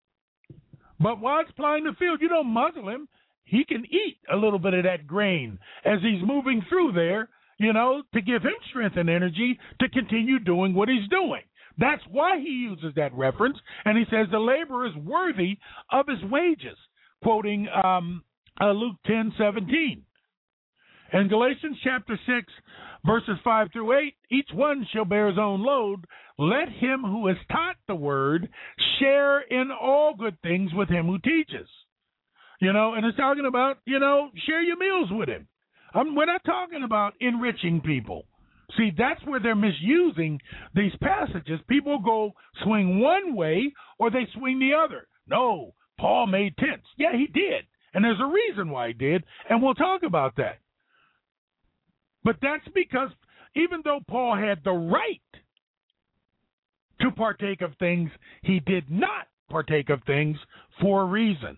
but while it's plowing the field, you don't muzzle him. He can eat a little bit of that grain as he's moving through there, you know, to give him strength and energy to continue doing what he's doing. That's why he uses that reference, and he says the laborer is worthy of his wages, quoting um, uh, Luke ten seventeen. In Galatians chapter six, verses five through eight, each one shall bear his own load. Let him who is taught the word share in all good things with him who teaches. You know, and it's talking about, you know, share your meals with him. Um, we're not talking about enriching people. See, that's where they're misusing these passages. People go swing one way or they swing the other. No, Paul made tents. Yeah, he did. And there's a reason why he did, and we'll talk about that. But that's because even though Paul had the right to partake of things, he did not partake of things for a reason.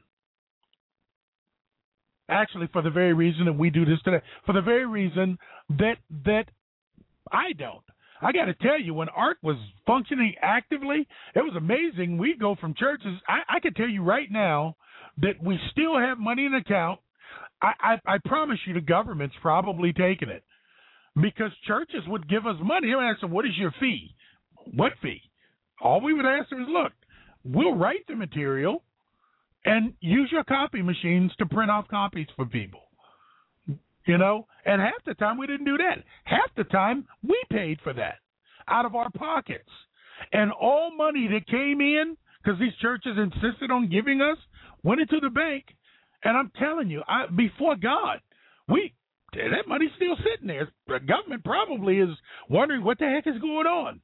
Actually, for the very reason that we do this today, for the very reason that that I don't. I got to tell you, when ARC was functioning actively, it was amazing. We'd go from churches. I, I can tell you right now that we still have money in account. I, I, I promise you the government's probably taking it because churches would give us money. They would ask them, what is your fee? What fee? All we would ask them is, look, we'll write the material and use your copy machines to print off copies for people. You know, and half the time we didn't do that. Half the time we paid for that out of our pockets. And all money that came in, because these churches insisted on giving us, went into the bank. And I'm telling you, I, before God, we that money's still sitting there. The government probably is wondering what the heck is going on.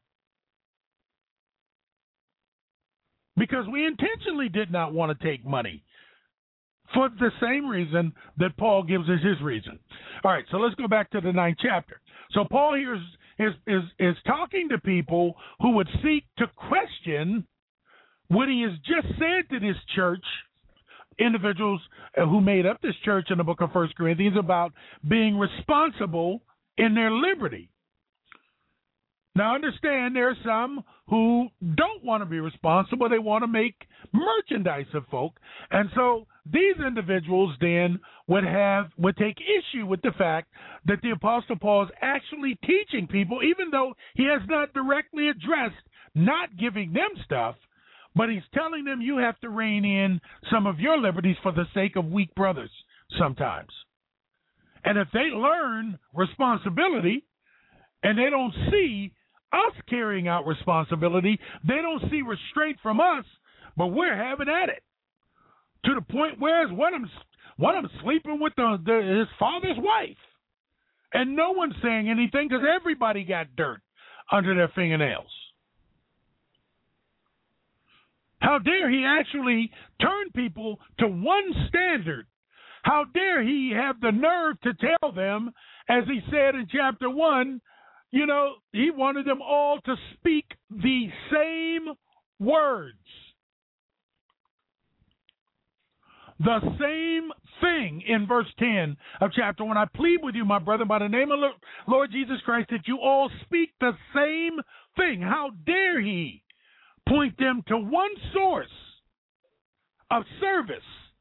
Because we intentionally did not want to take money for the same reason that Paul gives us his reason. All right, so let's go back to the ninth chapter. So Paul here is, is, is, is talking to people who would seek to question what he has just said to this church, individuals who made up this church in the book of First Corinthians, about being responsible in their liberty. Now, understand there are some who don't want to be responsible. They want to make merchandise of folk. And so these individuals then would have would take issue with the fact that the Apostle Paul is actually teaching people, even though he has not directly addressed not giving them stuff, but he's telling them you have to rein in some of your liberties for the sake of weak brothers sometimes. And if they learn responsibility and they don't see us carrying out responsibility, they don't see restraint from us, but we're having at it. To the point where one of them, one of them sleeping with the, the, his father's wife. And no one's saying anything because everybody got dirt under their fingernails. How dare he actually turn people to one standard? How dare he have the nerve to tell them, as he said in chapter one, you know, he wanted them all to speak the same words. The same thing in verse ten of chapter one. I plead with you, my brother, by the name of Lord Jesus Christ, that you all speak the same thing. How dare he point them to one source of service,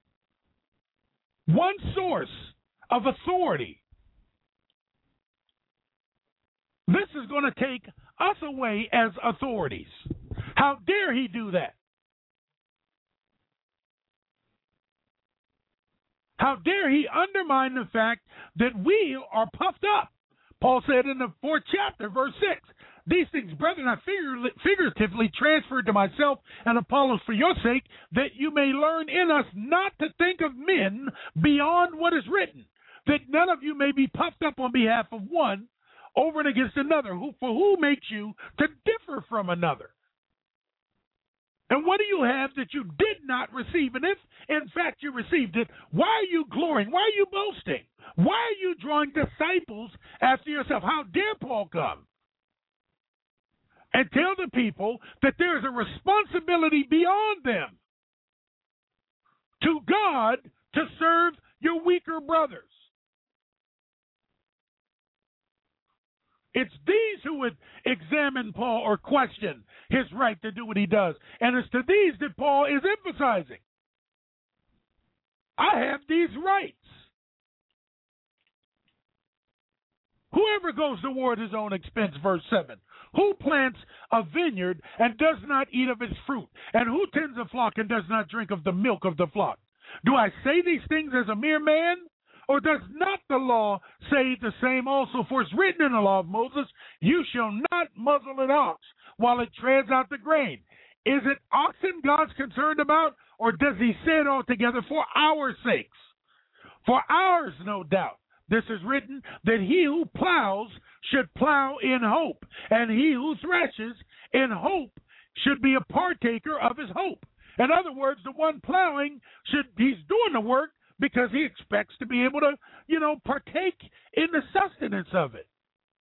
one source of authority. This is going to take us away as authorities. How dare he do that? How dare he undermine the fact that we are puffed up? Paul said in the fourth chapter, verse six, these things, brethren, I figuratively transferred to myself and Apollos for your sake, that you may learn in us not to think of men beyond what is written, that none of you may be puffed up on behalf of one over and against another, who for who makes you to differ from another? And what do you have that you did not receive? And if, in fact, you received it, why are you glorying? Why are you boasting? Why are you drawing disciples after yourself? How dare Paul come and tell the people that there is a responsibility beyond them to God to serve your weaker brothers? It's these who would examine Paul or question his right to do what he does. And it's to these that Paul is emphasizing. I have these rights. Whoever goes to war at his own expense, verse seven. Who plants a vineyard and does not eat of its fruit? And who tends a flock and does not drink of the milk of the flock? Do I say these things as a mere man? Or does not the law say the same also? For it's written in the law of Moses, you shall not muzzle an ox while it treads out the grain. Is it oxen God's concerned about, or does he say it altogether for our sakes? For ours, no doubt. This is written, that he who plows should plow in hope, and he who threshes in hope should be a partaker of his hope. In other words, the one plowing, should he's doing the work because he expects to be able to, you know, partake in the sustenance of it.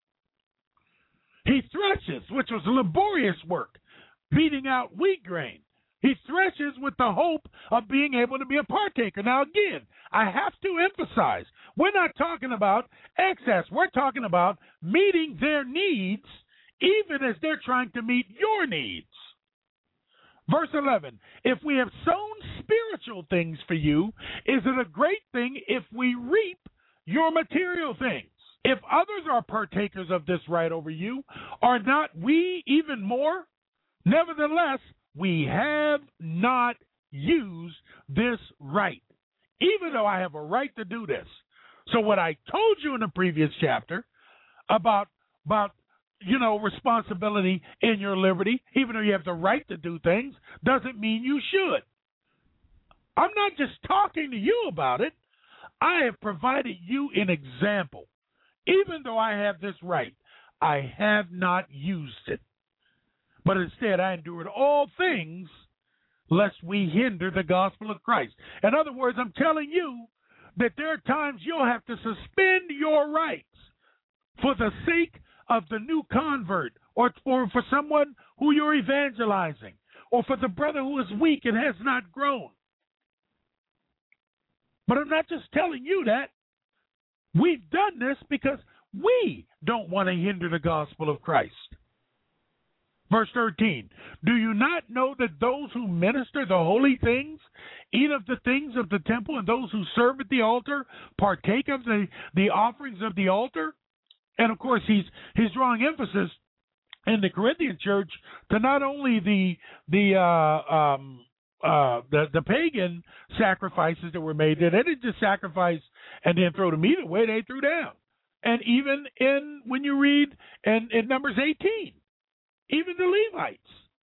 He threshes, which was laborious work, beating out wheat grain. He threshes with the hope of being able to be a partaker. Now, again, I have to emphasize, we're not talking about excess. We're talking about meeting their needs, even as they're trying to meet your needs. Verse eleven, if we have sown spiritual things for you, is it a great thing if we reap your material things? If others are partakers of this right over you, are not we even more? Nevertheless, we have not used this right, even though I have a right to do this. So what I told you in the previous chapter about, about you know, responsibility in your liberty, even though you have the right to do things, doesn't mean you should. I'm not just talking to you about it. I have provided you an example. Even though I have this right, I have not used it. But instead, I endured all things lest we hinder the gospel of Christ. In other words, I'm telling you that there are times you'll have to suspend your rights for the sake of the new convert, or for, for someone who you're evangelizing, or for the brother who is weak and has not grown. But I'm not just telling you that. We've done this because we don't want to hinder the gospel of Christ. Verse thirteen, do you not know that those who minister the holy things eat of the things of the temple, and those who serve at the altar partake of the, the offerings of the altar? And, of course, he's he's drawing emphasis in the Corinthian church to not only the the uh, um, uh, the, the pagan sacrifices that were made. They didn't just sacrifice and then throw the meat away. They threw down. And even in when you read in, in Numbers eighteen, even the Levites,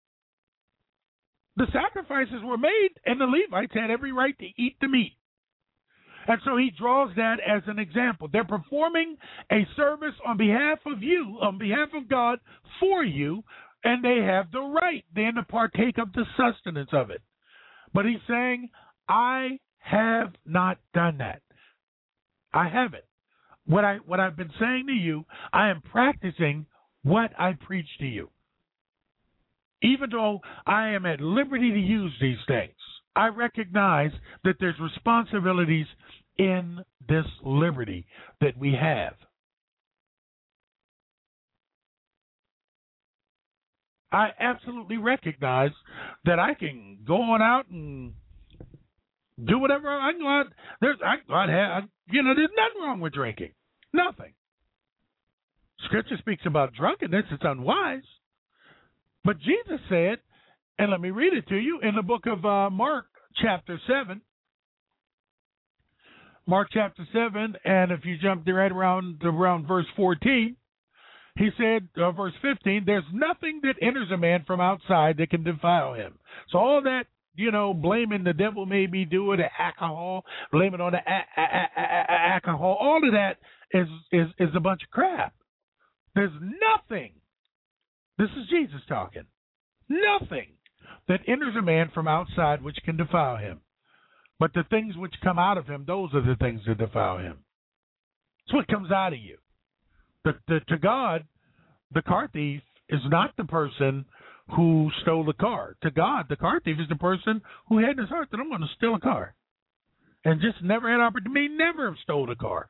the sacrifices were made, and the Levites had every right to eat the meat. And so he draws that as an example. They're performing a service on behalf of you, on behalf of God, for you, and they have the right then to partake of the sustenance of it. But he's saying, I have not done that. I haven't. What, I, what I've been saying to you, I am practicing what I preach to you. Even though I am at liberty to use these things, I recognize that there's responsibilities in this liberty that we have. I absolutely recognize that I can go on out and do whatever I can go out. There's, I, I have, you know, there's nothing wrong with drinking. Nothing. Scripture speaks about drunkenness. It's unwise. But Jesus said, and let me read it to you in the book of uh, Mark, chapter seven. Mark chapter seven, and if you jump right around around verse fourteen, he said, uh, verse fifteen, there's nothing that enters a man from outside that can defile him. So all that, you know, blaming the devil made me do it, alcohol, blaming on the a- a- a- alcohol, all of that is, is, is a bunch of crap. There's nothing, this is Jesus talking, nothing that enters a man from outside which can defile him. But the things which come out of him, those are the things that defile him. It's what comes out of you. The, the, to God, the car thief is not the person who stole the car. To God, the car thief is the person who had in his heart that I'm going to steal a car. And just never had opportunity, never have stole a car.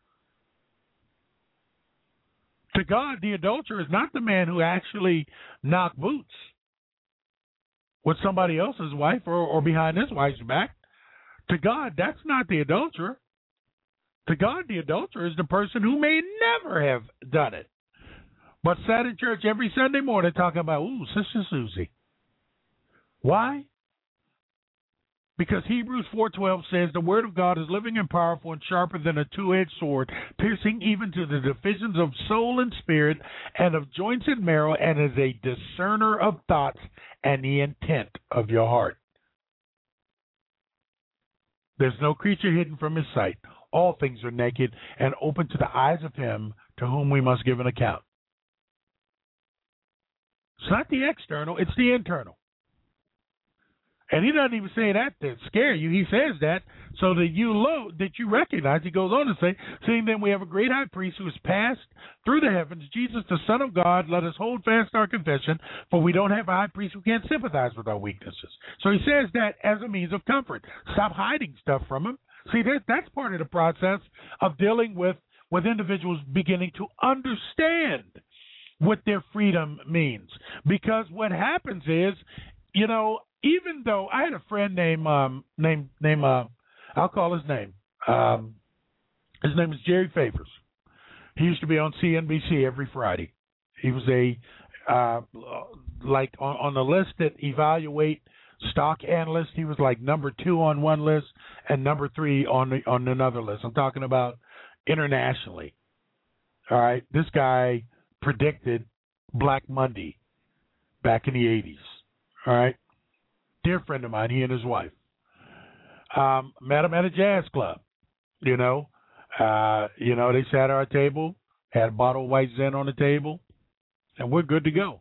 To God, the adulterer is not the man who actually knocked boots with somebody else's wife or, or behind his wife's back. To God, that's not the adulterer. To God, the adulterer is the person who may never have done it, but sat in church every Sunday morning talking about, ooh, Sister Susie. Why? Because Hebrews four twelve says the word of God is living and powerful and sharper than a two-edged sword, piercing even to the divisions of soul and spirit and of joints and marrow, and is a discerner of thoughts and the intent of your heart. There's no creature hidden from his sight. All things are naked and open to the eyes of him to whom we must give an account. It's not the external, it's the internal. And he doesn't even say that to scare you. He says that so that you lo- that you recognize. He goes on to say, seeing then we have a great high priest who has passed through the heavens, Jesus, the Son of God, let us hold fast our confession, for we don't have a high priest who can't sympathize with our weaknesses. So he says that as a means of comfort. Stop hiding stuff from him. See, that, that's part of the process of dealing with, with individuals beginning to understand what their freedom means. Because what happens is, you know, even though I had a friend named um named name uh I'll call his name. Um, his name is Jerry Favors. He used to be on C N B C every Friday. He was a uh like on, on the list that evaluate stock analysts. He was like number two on one list and number three on the, on another list. I'm talking about internationally. All right, this guy predicted Black Monday back in the eighties. All right, dear friend of mine, he and his wife. Um, met him at a jazz club. You know, uh, you know, they sat at our table, had a bottle of White Zen on the table, and we're good to go.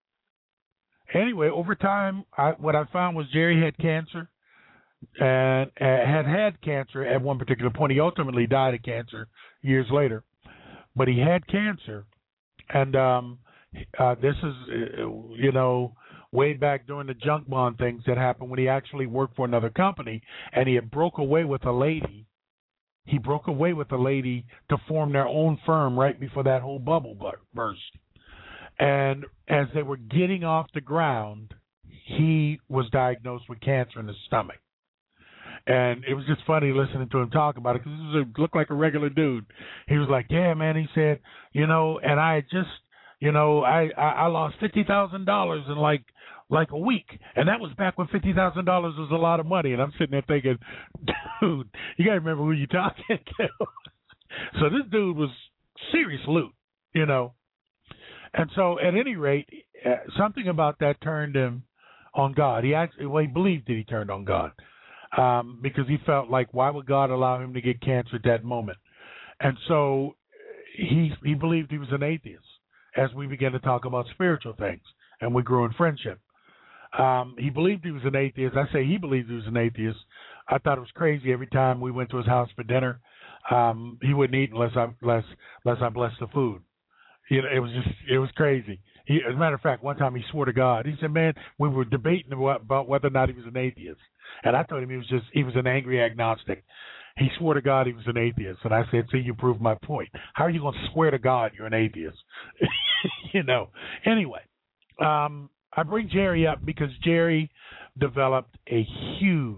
Anyway, over time, I, what I found was Jerry had cancer and uh, had had cancer at one particular point. He ultimately died of cancer years later, but he had cancer, and um, uh, this is, uh, you know, way back during the junk bond things that happened when he actually worked for another company, and he had broke away with a lady. He broke away with a lady to form their own firm right before that whole bubble burst. And as they were getting off the ground, he was diagnosed with cancer in his stomach. And it was just funny listening to him talk about it because he looked like a regular dude. He was like, yeah, man, he said, you know, and I just, you know, I, I, I lost fifty thousand dollars in like like a week. And that was back when fifty thousand dollars was a lot of money. And I'm sitting there thinking, dude, you got to remember who you're talking to. So this dude was serious loot, you know. And so, at any rate, uh, something about that turned him on God. He actually, well, he believed that he turned on God um, because he felt like, why would God allow him to get cancer at that moment? And so, he he believed he was an atheist as we began to talk about spiritual things, and we grew in friendship. Um, he believed he was an atheist. I say he believed he was an atheist. I thought it was crazy every time we went to his house for dinner. Um, he wouldn't eat unless I unless unless I blessed the food. You know, it was just, it was crazy. He, as a matter of fact, one time he swore to God. He said, man, we were debating about whether or not he was an atheist. And I told him he was just, he was an angry agnostic. He swore to God he was an atheist. And I said, see, you proved my point. How are you going to swear to God you're an atheist? You know. Anyway, um, I bring Jerry up because Jerry developed a huge,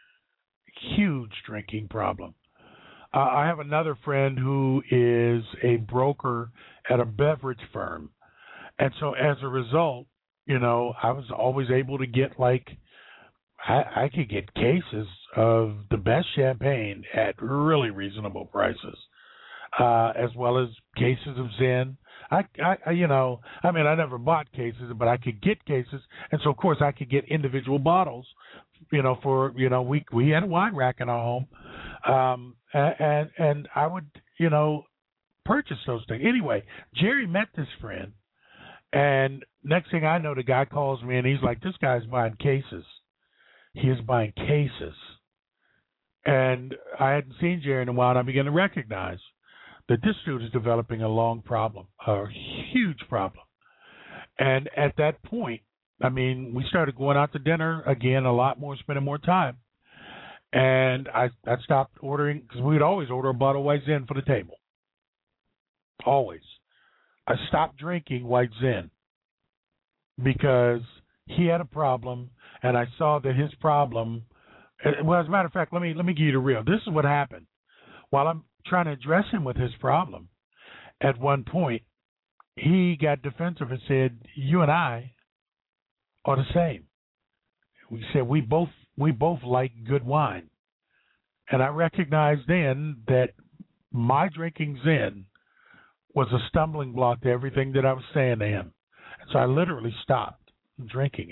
huge drinking problem. Uh, I have another friend who is a broker at a beverage firm. And so as a result, you know, I was always able to get like, I, I could get cases of the best champagne at really reasonable prices, uh, as well as cases of Zen. I, I, you know, I mean, I never bought cases, but I could get cases. And so, of course, I could get individual bottles, you know, for, you know, we, we had a wine rack in our home. Um, and, and I would, you know, purchase those things. Anyway, Jerry met this friend, and next thing I know, the guy calls me, and he's like, this guy's buying cases. He is buying cases. And I hadn't seen Jerry in a while, and I began to recognize that this dude is developing a long problem, a huge problem. And at that point, I mean, we started going out to dinner again a lot more, spending more time. And I, I stopped ordering, because we would always order a bottle of White Zen for the table. Always. I stopped drinking White Zen because he had a problem, and I saw that his problem, well, as a matter of fact, let me let me give you the real. This is what happened. While I'm trying to address him with his problem, at one point, he got defensive and said, you and I are the same. We said we both we both like good wine. And I recognized then that my drinking Zen was a stumbling block to everything that I was saying to him. And so I literally stopped drinking it.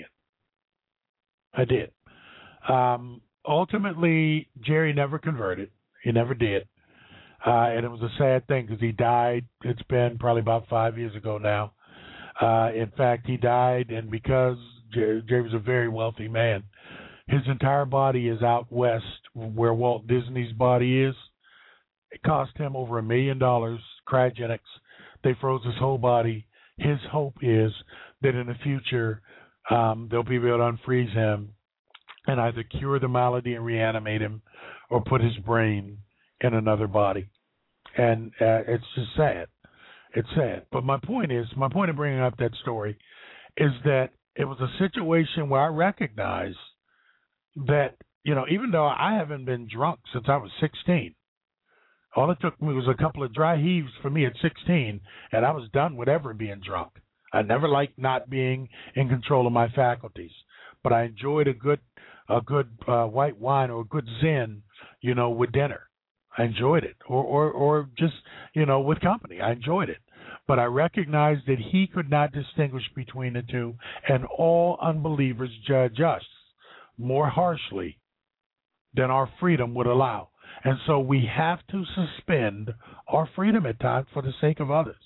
I did. Um, ultimately, Jerry never converted. He never did. Uh, and it was a sad thing because he died. It's been probably about five years ago now. Uh, in fact, he died, and because Jerry, Jerry was a very wealthy man, his entire body is out west where Walt Disney's body is. It cost him over a million dollars, cryogenics. They froze his whole body. His hope is that in the future um, they'll be able to unfreeze him and either cure the malady and reanimate him or put his brain in another body. And uh, it's just sad. It's sad. But my point is, my point of bringing up that story is that it was a situation where I recognized that, you know, even though I haven't been drunk since I was sixteen, all it took me was a couple of dry heaves for me at sixteen, and I was done with ever being drunk. I never liked not being in control of my faculties, but I enjoyed a good a good uh, white wine or a good Zin, you know, with dinner. I enjoyed it, or, or or just, you know, with company. I enjoyed it. But I recognized that he could not distinguish between the two, and all unbelievers judge us more harshly than our freedom would allow. And so we have to suspend our freedom at times for the sake of others.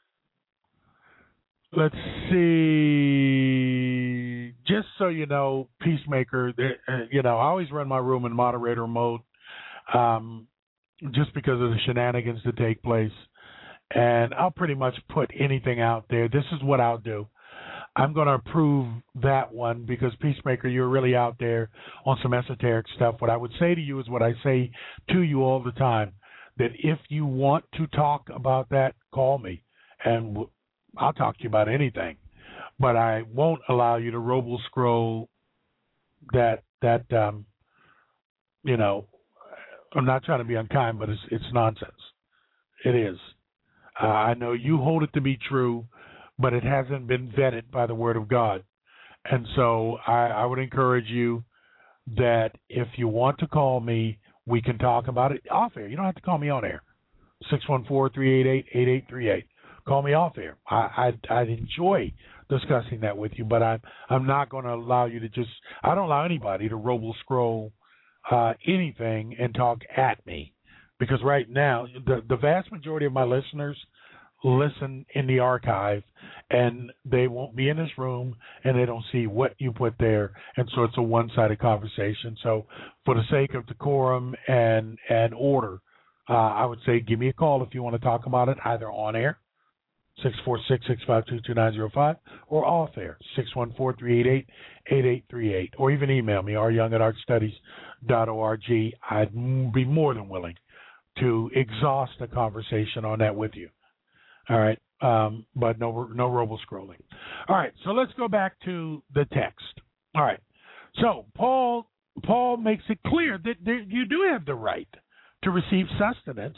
Let's see. Just so you know, Peacemaker, you know, I always run my room in moderator mode um, just because of the shenanigans that take place. And I'll pretty much put anything out there. This is what I'll do. I'm going to approve that one because, Peacemaker, you're really out there on some esoteric stuff. What I would say to you is what I say to you all the time, that if you want to talk about that, call me, and I'll talk to you about anything. But I won't allow you to robo-scroll that, that um, you know, I'm not trying to be unkind, but it's, it's nonsense. It is. Uh, I know you hold it to be true, but it hasn't been vetted by the Word of God. And so I, I would encourage you that if you want to call me, we can talk about it off air. You don't have to call me on air. six one four, three eight eight, eight eight three eight. Call me off air. I, I, I'd enjoy discussing that with you, but I'm, I'm not going to allow you to just, I don't allow anybody to robo-scroll uh, anything and talk at me. Because right now, the, the vast majority of my listeners listen in the archive, and they won't be in this room, and they don't see what you put there, and so it's a one-sided conversation. So for the sake of decorum and, and order, uh, I would say give me a call if you want to talk about it, either on air, six four six, six five two, two nine zero five, or off air, six one four, three eight eight, eight eight three eight, or even email me, r young at art studies dot org. I'd be more than willing to exhaust a conversation on that with you. All right, um, but no no robo-scrolling. All right, so let's go back to the text. All right, so Paul Paul makes it clear that there, you do have the right to receive sustenance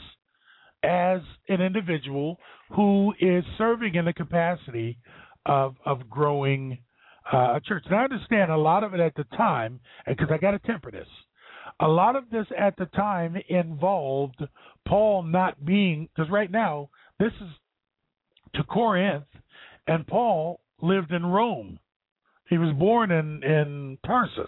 as an individual who is serving in the capacity of of growing uh, a church. And I understand a lot of it at the time, because I got to temper this. A lot of this at the time involved Paul not being, because right now this is to Corinth, and Paul lived in Rome. He was born in, in Tarsus,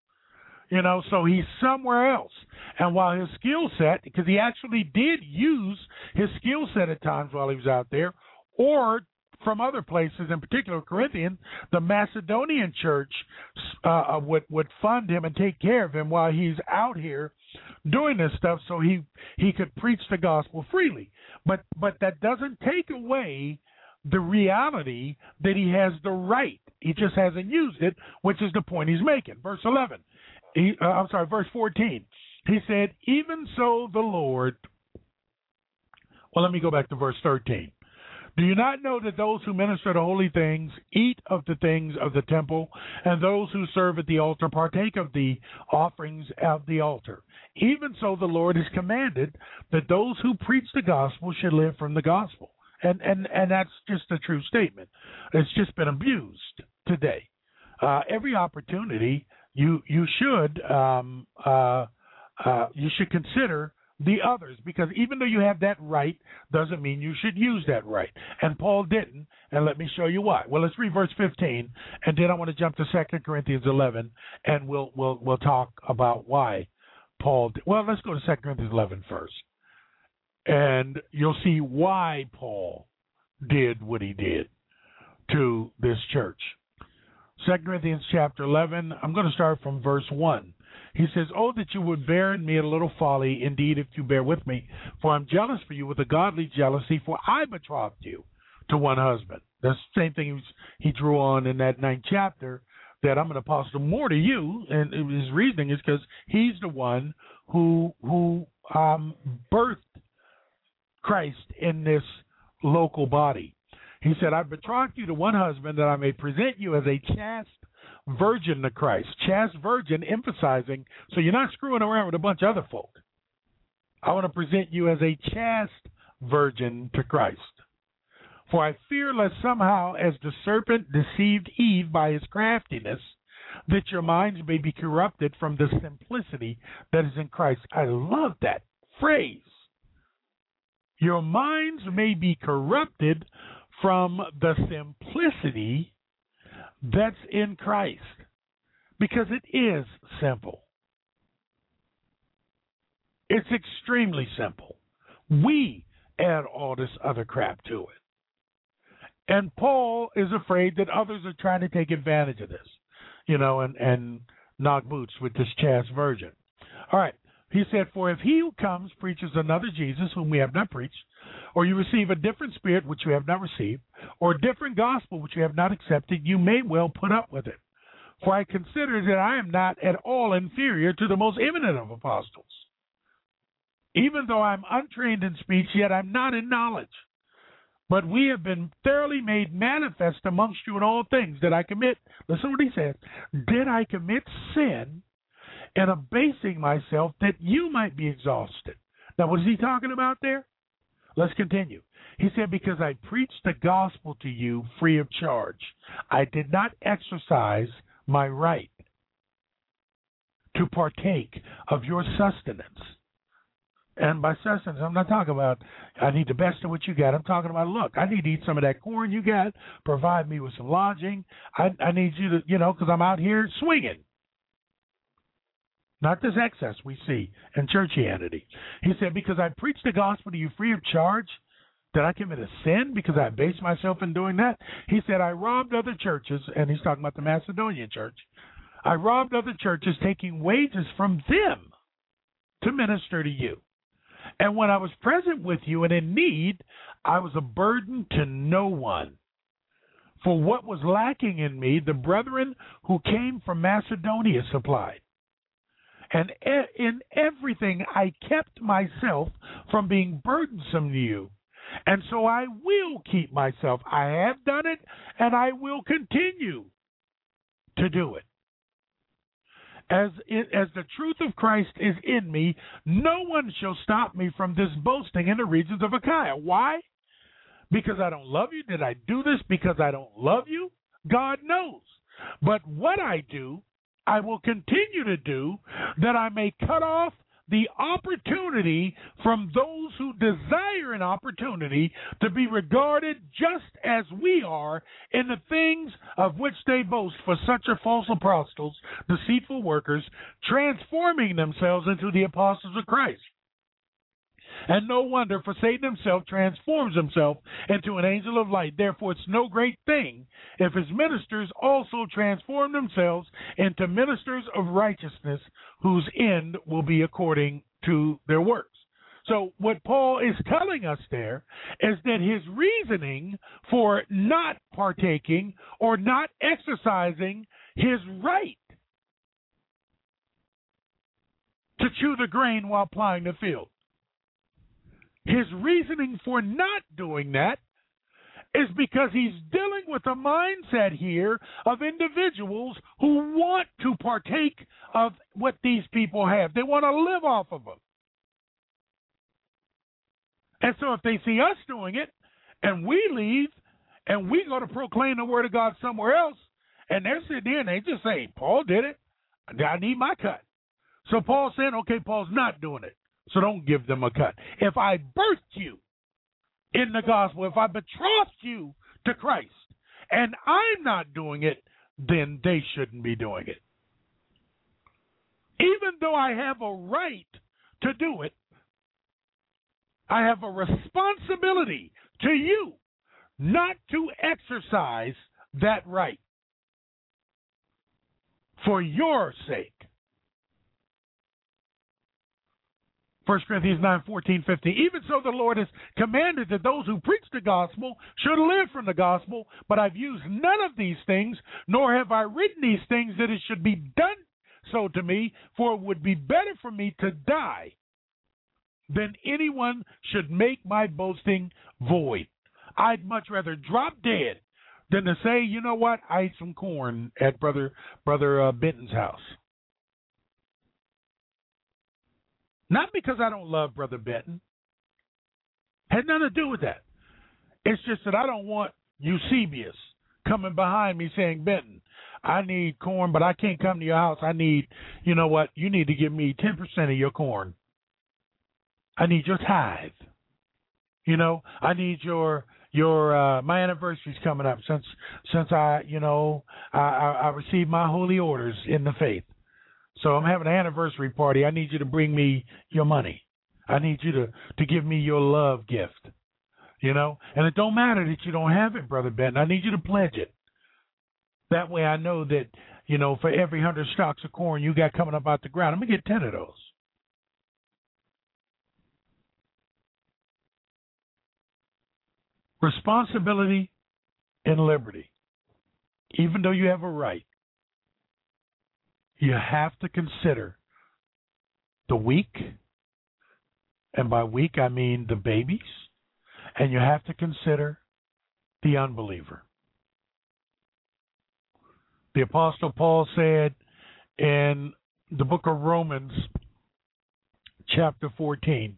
you know, so he's somewhere else. And while his skill set, because he actually did use his skill set at times while he was out there, or from other places, in particular Corinthian, the Macedonian church uh, would, would fund him and take care of him while he's out here doing this stuff, so he he could preach the gospel freely. But but that doesn't take away the reality that he has the right. He just hasn't used it, which is the point he's making. Verse eleven. He, uh, I'm sorry, verse fourteen. He said, even so the Lord. Well, let me go back to verse thirteen. Do you not know that those who minister to holy things eat of the things of the temple, and those who serve at the altar partake of the offerings of the altar? Even so the Lord has commanded that those who preach the gospel should live from the gospel. And and, and that's just a true statement. It's just been abused today. Uh, every opportunity you you should um, uh, uh, you should consider the others, because even though you have that right, doesn't mean you should use that right. And Paul didn't, and let me show you why. Well, let's read verse fifteen, and then I want to jump to Second Corinthians eleven, and we'll we'll we'll talk about why Paul did. Well, let's go to Second Corinthians eleven first, and you'll see why Paul did what he did to this church. Second Corinthians chapter eleven, I'm going to start from verse one. He says, oh, that you would bear in me a little folly, indeed, if you bear with me. For I'm jealous for you with a godly jealousy, for I betrothed you to one husband. That's the same thing he, was, he drew on in that ninth chapter, that I'm an apostle more to you. And his reasoning is because he's the one who, who um, birthed Christ in this local body. He said, I betrothed you to one husband that I may present you as a chaste virgin to Christ. Chaste virgin, emphasizing, so you're not screwing around with a bunch of other folk. I want to present you as a chaste virgin to Christ. For I fear lest somehow, as the serpent deceived Eve by his craftiness, that your minds may be corrupted from the simplicity that is in Christ. I love that phrase. Your minds may be corrupted from the simplicity that's in Christ. Because it is simple. It's extremely simple. We add all this other crap to it. And Paul is afraid that others are trying to take advantage of this, you know, and, and knock boots with this chaste virgin. All right. He said, for if he who comes preaches another Jesus whom we have not preached, or you receive a different spirit which you have not received, or a different gospel which you have not accepted, you may well put up with it. For I consider that I am not at all inferior to the most eminent of apostles. Even though I'm untrained in speech, yet I'm not in knowledge. But we have been thoroughly made manifest amongst you in all things. Did I commit, listen to what he says, did I commit sin in abasing myself that you might be exhausted? Now, what is he talking about there? Let's continue. He said, because I preached the gospel to you free of charge. I did not exercise my right to partake of your sustenance. And by sustenance, I'm not talking about I need the best of what you got. I'm talking about, look, I need to eat some of that corn you got. Provide me with some lodging. I, I need you to, you know, because I'm out here swinging. Not this excess we see in churchianity. He said, because I preached the gospel to you free of charge, did I commit a sin because I based myself in doing that? He said, I robbed other churches, and he's talking about the Macedonian church. I robbed other churches, taking wages from them to minister to you. And when I was present with you and in need, I was a burden to no one. For what was lacking in me, the brethren who came from Macedonia supplied. And in everything I kept myself from being burdensome to you. And so I will keep myself. I have done it, and I will continue to do it. As it, as the truth of Christ is in me, no one shall stop me from this boasting in the regions of Achaia. Why? Because I don't love you? Did I do this because I don't love you? God knows. But what I do, I will continue to do, that I may cut off the opportunity from those who desire an opportunity to be regarded just as we are in the things of which they boast. For such are false apostles, deceitful workers, transforming themselves into the apostles of Christ. And no wonder, for Satan himself transforms himself into an angel of light. Therefore, it's no great thing if his ministers also transform themselves into ministers of righteousness, whose end will be according to their works. So what Paul is telling us there is that his reasoning for not partaking or not exercising his right to chew the grain while plowing the field, his reasoning for not doing that is because he's dealing with a mindset here of individuals who want to partake of what these people have. They want to live off of them. And so if they see us doing it and we leave and we go to proclaim the word of God somewhere else, and they're sitting there and they just say, Paul did it, I need my cut. So Paul's saying, okay, Paul's not doing it. So don't give them a cut. If I birthed you in the gospel, if I betrothed you to Christ, and I'm not doing it, then they shouldn't be doing it. Even though I have a right to do it, I have a responsibility to you not to exercise that right for your sake. First Corinthians nine, fourteen, fifteen. Even so the Lord has commanded that those who preach the gospel should live from the gospel, but I've used none of these things, nor have I written these things that it should be done so to me, for it would be better for me to die than anyone should make my boasting void. I'd much rather drop dead than to say, you know what, I ate some corn at Brother Brother uh, Benton's house. Not because I don't love Brother Benton. Had nothing to do with that. It's just that I don't want Eusebius coming behind me saying, Benton, I need corn, but I can't come to your house. I need, you know what, you need to give me ten percent of your corn. I need your tithe. You know, I need your, your, uh, my anniversary's coming up since, since I, you know, I, I, I received my holy orders in the faith. So I'm having an anniversary party. I need you to bring me your money. I need you to, to give me your love gift, you know. And it don't matter that you don't have it, Brother Benton. I need you to pledge it. That way I know that, you know, for every hundred stalks of corn you got coming up out the ground, I'm going to get ten of those. Responsibility and liberty. Even though you have a right, you have to consider the weak, and by weak I mean the babies, and you have to consider the unbeliever. The Apostle Paul said in the book of Romans, chapter fourteen,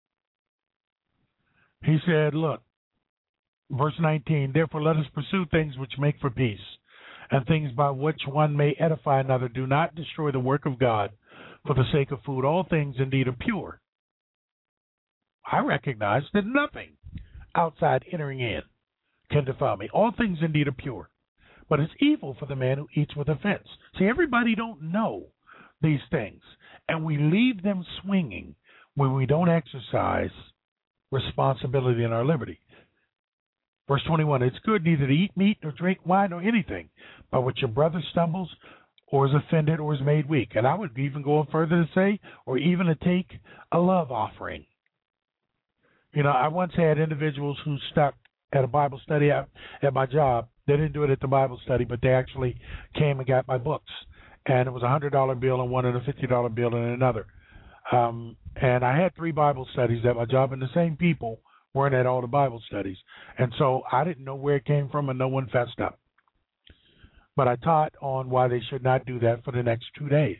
he said, look, verse nineteen, therefore let us pursue things which make for peace, and things by which one may edify another. Do not destroy the work of God for the sake of food. All things indeed are pure. I recognize that nothing outside entering in can defile me. All things indeed are pure, but it's evil for the man who eats with offense. See, everybody don't know these things, and we leave them swinging when we don't exercise responsibility in our liberty. Verse twenty-one, it's good neither to eat meat nor drink wine or anything by which your brother stumbles or is offended or is made weak. And I would even go further to say, or even to take a love offering. You know, I once had individuals who stuck at a Bible study at, at my job. They didn't do it at the Bible study, but they actually came and got my books. And it was a one hundred dollar bill in one and a fifty dollar bill in another. Um, and I had three Bible studies at my job, and the same people weren't at all the Bible studies. And so I didn't know where it came from, and no one fessed up. But I taught on why they should not do that for the next two days.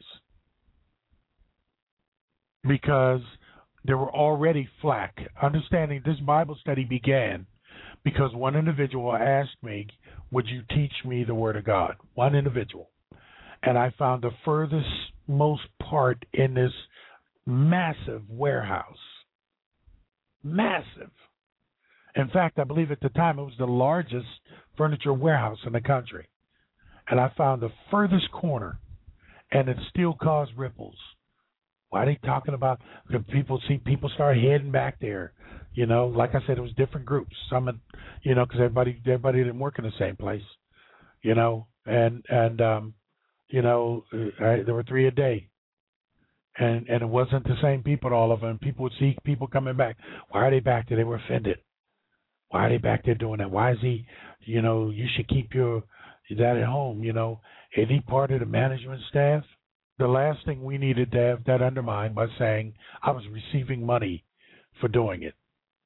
Because there were already flack. Understanding this Bible study began because one individual asked me, would you teach me the Word of God? One individual. And I found the furthest most part in this massive warehouse. Massive. In fact, I believe at the time it was the largest furniture warehouse in the country. And I found the furthest corner, and it still caused ripples. Why are they talking about, people see people start heading back there? You know, like I said, it was different groups. Some, you know, because everybody, everybody didn't work in the same place, you know, and, and um, you know, I, there were three a day. And and it wasn't the same people, all of them. People would see people coming back. Why are they back there? They were offended. Why are they back there doing that? Why is he, you know, you should keep your that at home, you know. Is he part of the management staff? The last thing we needed to have that undermined by saying I was receiving money for doing it.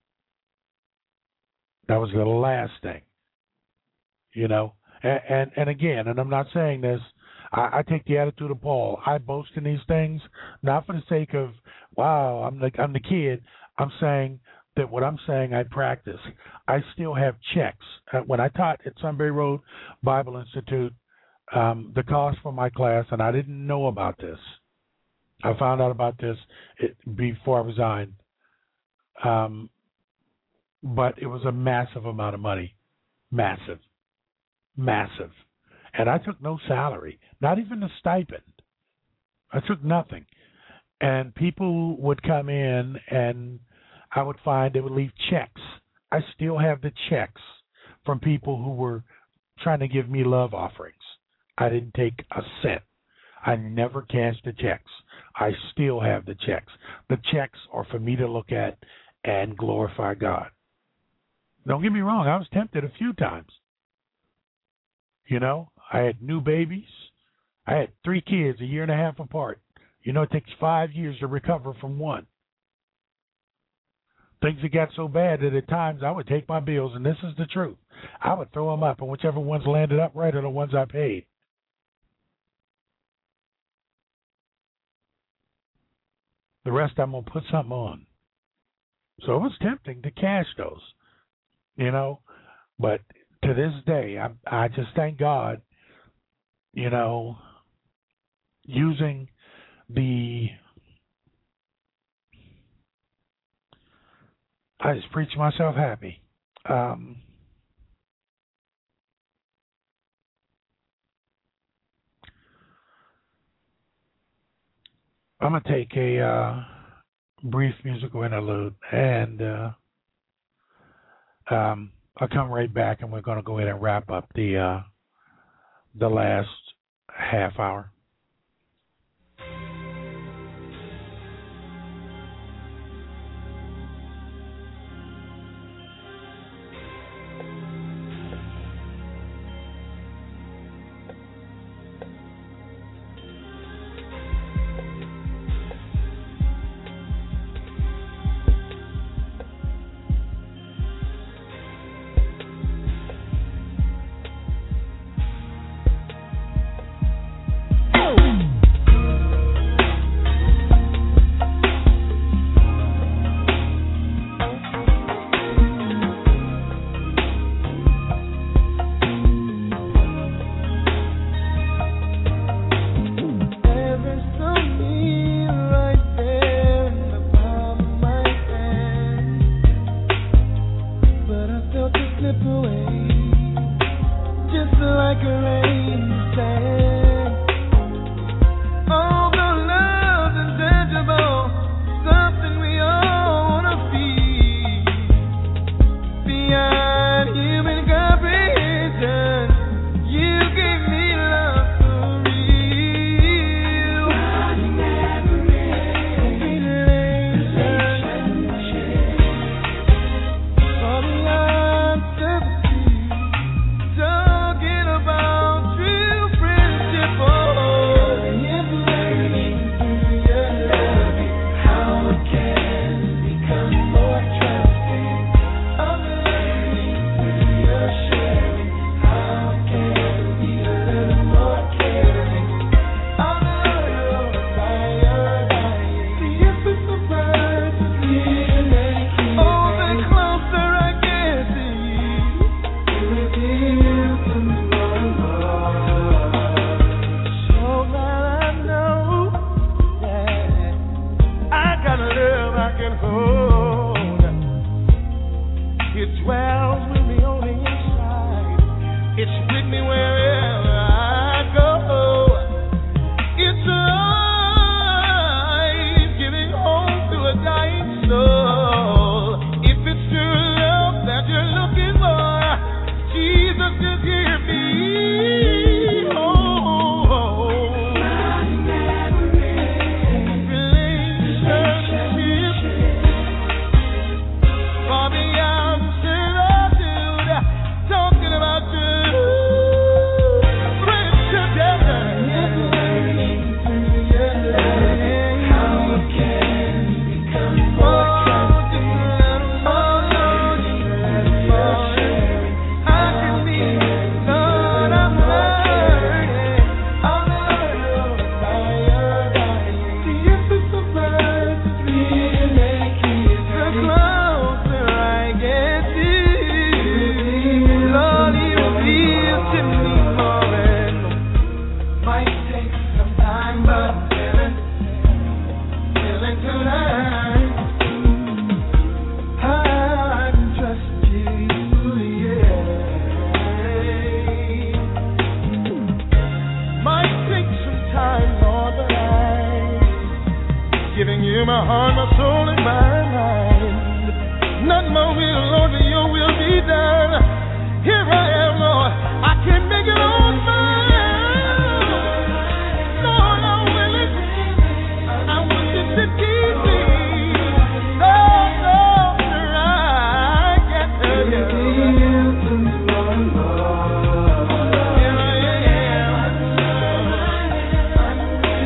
That was the last thing, you know. And, and, and again, and I'm not saying this, I, I take the attitude of Paul. I boast in these things, not for the sake of, wow, I'm the, I'm the kid. I'm saying that what I'm saying I practice. I still have checks. Uh, when I taught at Sunbury Road Bible Institute, um, the cost for my class, and I didn't know about this. I found out about this it, before I resigned. Um, but it was a massive amount of money. Massive. Massive. And I took no salary, not even a stipend. I took nothing. And people would come in, and I would find they would leave checks. I still have the checks from people who were trying to give me love offerings. I didn't take a cent. I never cashed the checks. I still have the checks. The checks are for me to look at and glorify God. Don't get me wrong. I was tempted a few times. You know, I had new babies. I had three kids a year and a half apart. You know, it takes five years to recover from one. things had got so bad that at times I would take my bills, and this is the truth. I would throw them up, and whichever ones landed up right are the ones I paid. The rest I'm going to put something on. So it was tempting to cash those, you know. But to this day, I, I just thank God, you know, using the, I just preach myself happy. Um, I'm going to take a uh, brief musical interlude, and uh, um, I'll come right back, and we're going to go ahead and wrap up the uh, the last half hour.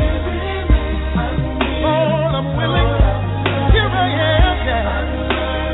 Here I am, yeah.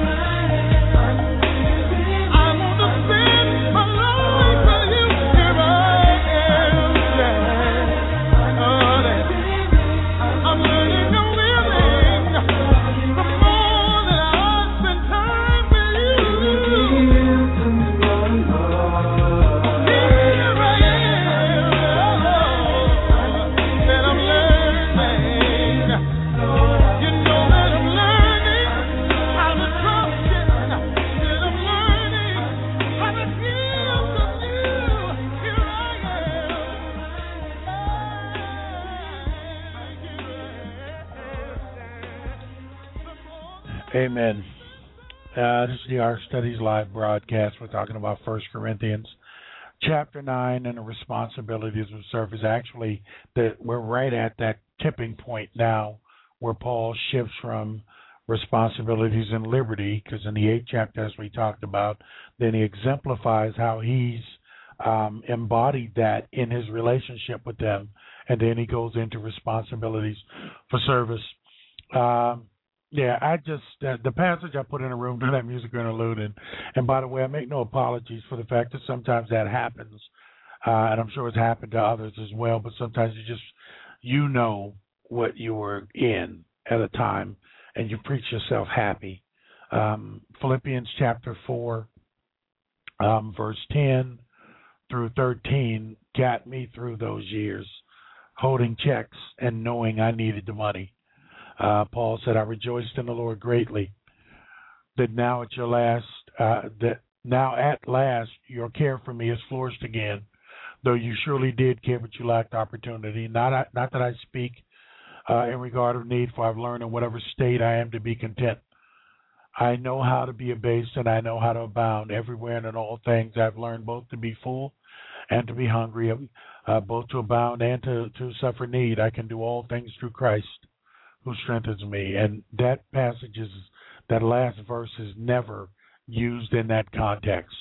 Amen. Uh, this is the Our Studies Live broadcast. We're talking about First Corinthians chapter nine and the responsibilities of service. Actually, that we're right at that tipping point now where Paul shifts from responsibilities and liberty, because in the eighth chapter, as we talked about, then he exemplifies how he's um, embodied that in his relationship with them, and then he goes into responsibilities for service. Um, yeah, I just, uh, the passage I put in the room during that music interlude, and, and by the way, I make no apologies for the fact that sometimes that happens, uh, and I'm sure it's happened to others as well, but sometimes you just, you know what you were in at a time, and you preach yourself happy. Um, Philippians chapter four, um, verse ten through thirteen got me through those years, holding checks and knowing I needed the money. Uh, Paul said, I rejoiced in the Lord greatly that now at your last, uh, that now at last your care for me has flourished again, though you surely did care, but you lacked opportunity. Not, not that I speak uh, in regard of need, for I've learned in whatever state I am to be content. I know how to be abased and I know how to abound everywhere and in all things. I've learned both to be full and to be hungry, uh, both to abound and to, to suffer need. I can do all things through Christ who strengthens me. And that passage is, that last verse is never used in that context.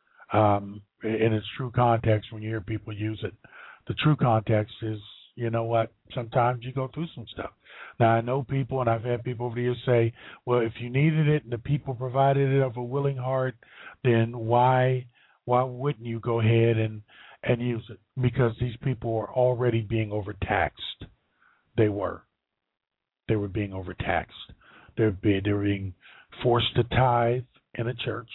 Um, in its true context, when you hear people use it, the true context is, you know what, sometimes you go through some stuff. Now, I know people, and I've had people over the years say, well, if you needed it and the people provided it of a willing heart, then why why wouldn't you go ahead and, and use it? Because these people are already being overtaxed. They were. They were being overtaxed. They were being, they were being forced to tithe in a church.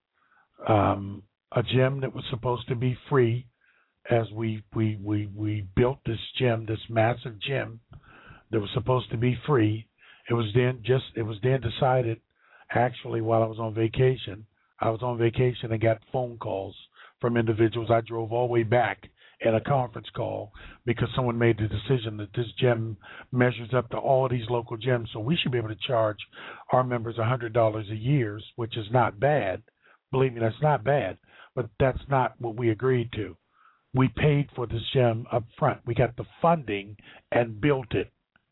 Um, a gym that was supposed to be free, as we, we, we, we built this gym, this massive gym that was supposed to be free. It was then just it was then decided, actually, while I was on vacation. I was on vacation and got phone calls from individuals. I drove all the way back at a conference call because someone made the decision that this gym measures up to all of these local gyms, so we should be able to charge our members one hundred dollars a year, which is not bad. Believe me, that's not bad, but that's not what we agreed to. We paid for this gym up front. We got the funding and built it.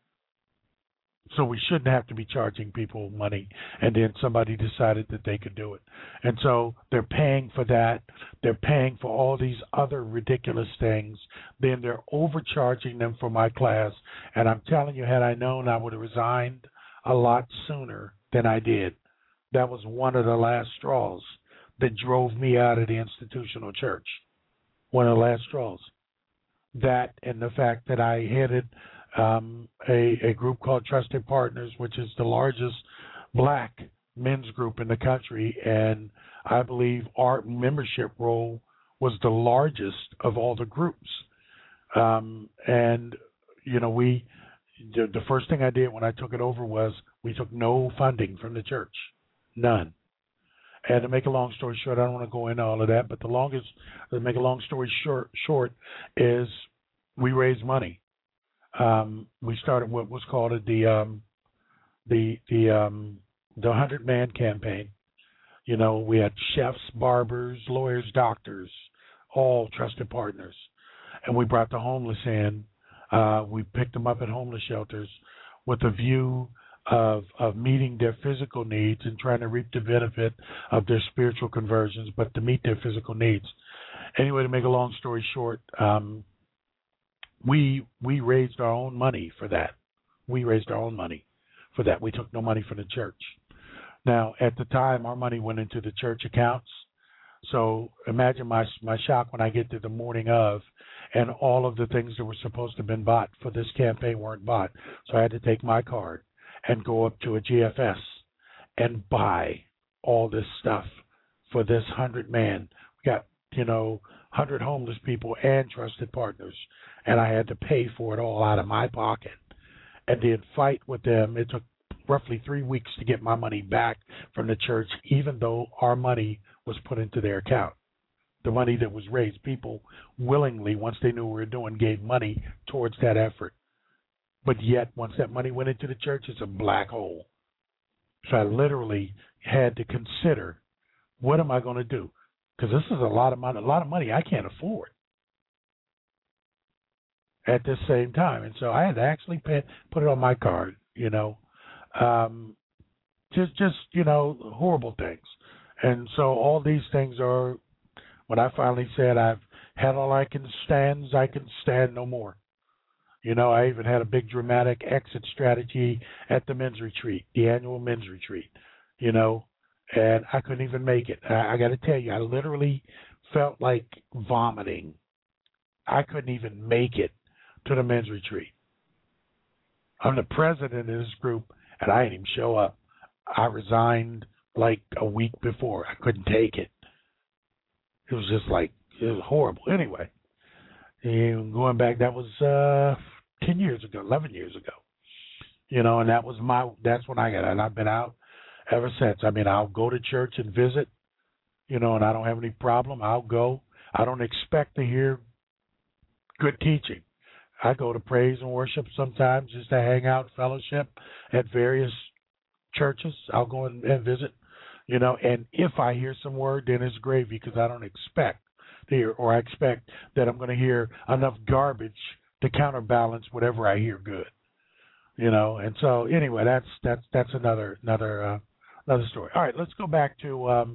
So we shouldn't have to be charging people money, and then somebody decided that they could do it. And so they're paying for that. They're paying for all these other ridiculous things. Then they're overcharging them for my class. And I'm telling you, had I known, I would have resigned a lot sooner than I did. That was one of the last straws that drove me out of the institutional church. One of the last straws. That and the fact that I headed Um, a, a group called Trusted Partners, which is the largest black men's group in the country, and I believe our membership roll was the largest of all the groups. Um, and, you know, we the, the first thing I did when I took it over was we took no funding from the church, none. And to make a long story short, I don't want to go into all of that, but the longest, to make a long story short, short is we raised money. Um, we started what was called the um, the the um, the hundred man campaign. You know, we had chefs, barbers, lawyers, doctors, all trusted partners, and we brought the homeless in. Uh, we picked them up at homeless shelters with a view of of meeting their physical needs and trying to reap the benefit of their spiritual conversions, but to meet their physical needs. Anyway, to make a long story short. Um, We we raised our own money for that. We raised our own money for that. We took no money from the church. Now, at the time, our money went into the church accounts. So imagine my my shock when I get to the morning of, and all of the things that were supposed to have been bought for this campaign weren't bought. So I had to take my card and go up to a G F S and buy all this stuff for this hundred man. We got, you know, hundred homeless people and trusted partners. And I had to pay for it all out of my pocket and then fight with them. It took roughly three weeks to get my money back from the church, even though our money was put into their account. The money that was raised, people willingly, once they knew what we were doing, gave money towards that effort. But yet, once that money went into the church, it's a black hole. So I literally had to consider, what am I going to do? Because this is a lot of money, a lot of money I can't afford at the same time. And so I had to actually pay, put it on my card, you know, um, just, just, you know, horrible things. And so all these things are, when I finally said I've had all I can stand, I can stand no more. You know, I even had a big dramatic exit strategy at the men's retreat, the annual men's retreat, you know, and I couldn't even make it. I, I got to tell you, I literally felt like vomiting. I couldn't even make it to the men's retreat. I'm the president of this group, and I didn't even show up. I resigned like a week before. I couldn't take it. It was just like, it was horrible. Anyway, and going back, that was uh, ten years ago, eleven years ago. You know, and that was my, that's when I got it. And I've been out ever since. I mean, I'll go to church and visit, you know, and I don't have any problem. I'll go. I don't expect to hear good teaching. I go to praise and worship sometimes just to hang out, fellowship at various churches. I'll go and, and visit, you know, and if I hear some word, then it's gravy, because I don't expect to hear, or I expect that I'm going to hear enough garbage to counterbalance whatever I hear good, you know. And so anyway, that's that's that's another another uh, another story. All right, let's go back to um,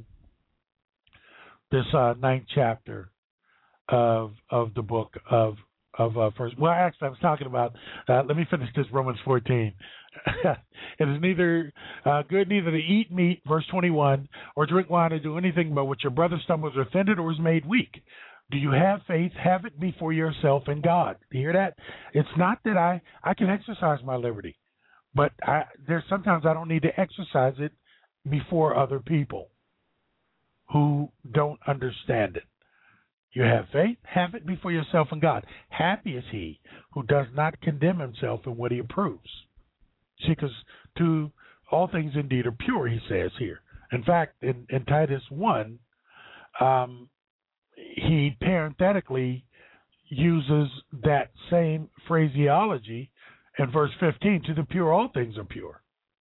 this uh, ninth chapter of of the book of of uh, first. Well, actually, I was talking about. Uh, let me finish this Romans fourteen. It is neither uh, good neither to eat meat, verse twenty-one, or drink wine, or do anything but which your brother stumbles or offended or is made weak. Do you have faith? Have it before yourself and God. Do you hear that? It's not that I, I can exercise my liberty, but I, there's sometimes I don't need to exercise it before other people who don't understand it. You have faith? Have it before yourself and God. Happy is he who does not condemn himself in what he approves. See, because to all things indeed are pure, he says here. In fact, in, in Titus one, um, he parenthetically uses that same phraseology in verse fifteen. To the pure, all things are pure.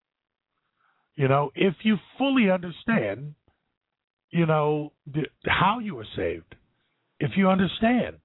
You know, if you fully understand, you know, the, how you are saved, if you understand,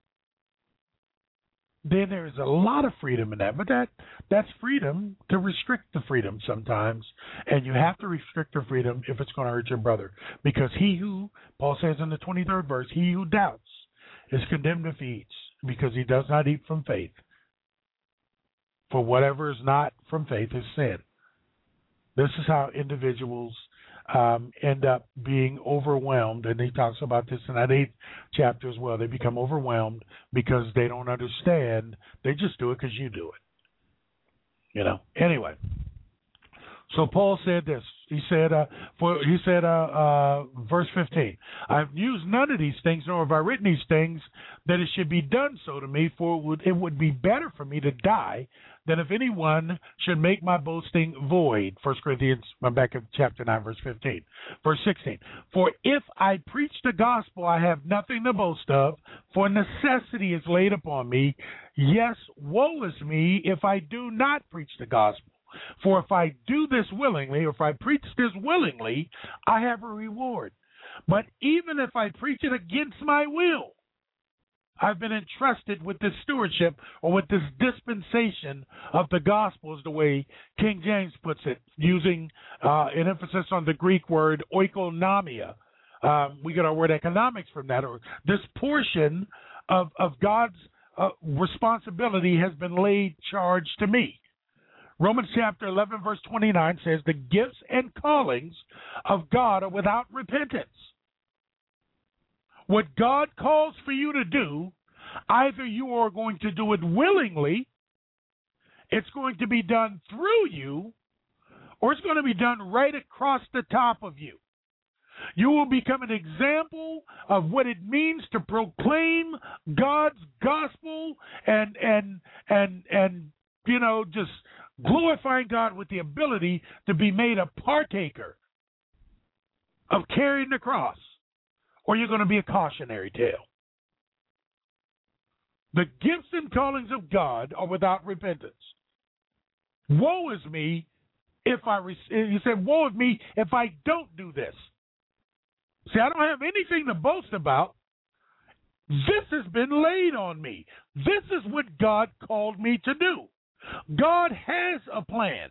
then there is a lot of freedom in that. But that that's freedom to restrict the freedom sometimes. And you have to restrict the freedom if it's going to hurt your brother. Because he who, Paul says in the twenty-third verse, he who doubts is condemned if he eats, because he does not eat from faith. For whatever is not from faith is sin. This is how individuals Um, end up being overwhelmed, and he talks about this in that eighth chapter as well. They become overwhelmed because they don't understand. They just do it because you do it. You know. Anyway, so Paul said this. He said, uh, for he said, uh, uh, verse fifteen. I've used none of these things, nor have I written these things, that it should be done so to me. For it would, it would be better for me to die than if anyone should make my boasting void. First Corinthians, I'm back at chapter nine, verse fifteen. Verse sixteen. For if I preach the gospel, I have nothing to boast of, for necessity is laid upon me. Yes, woe is me if I do not preach the gospel. For if I do this willingly, or if I preach this willingly, I have a reward. But even if I preach it against my will, I've been entrusted with this stewardship, or with this dispensation of the gospel, is the way King James puts it, using uh, an emphasis on the Greek word oikonomia. Um, we get our word economics from that. Or this portion of, of God's uh, responsibility has been laid charge to me. Romans chapter eleven, verse twenty-nine says, the gifts and callings of God are without repentance. What God calls for you to do, either you are going to do it willingly, it's going to be done through you, or it's going to be done right across the top of you. You will become an example of what it means to proclaim God's gospel and and and and you know, just glorifying God with the ability to be made a partaker of carrying the cross, or you're going to be a cautionary tale. The gifts and callings of God are without repentance. Woe is me if I, re- he said, woe of me if I don't do this. See, I don't have anything to boast about. This has been laid on me. This is what God called me to do. God has a plan.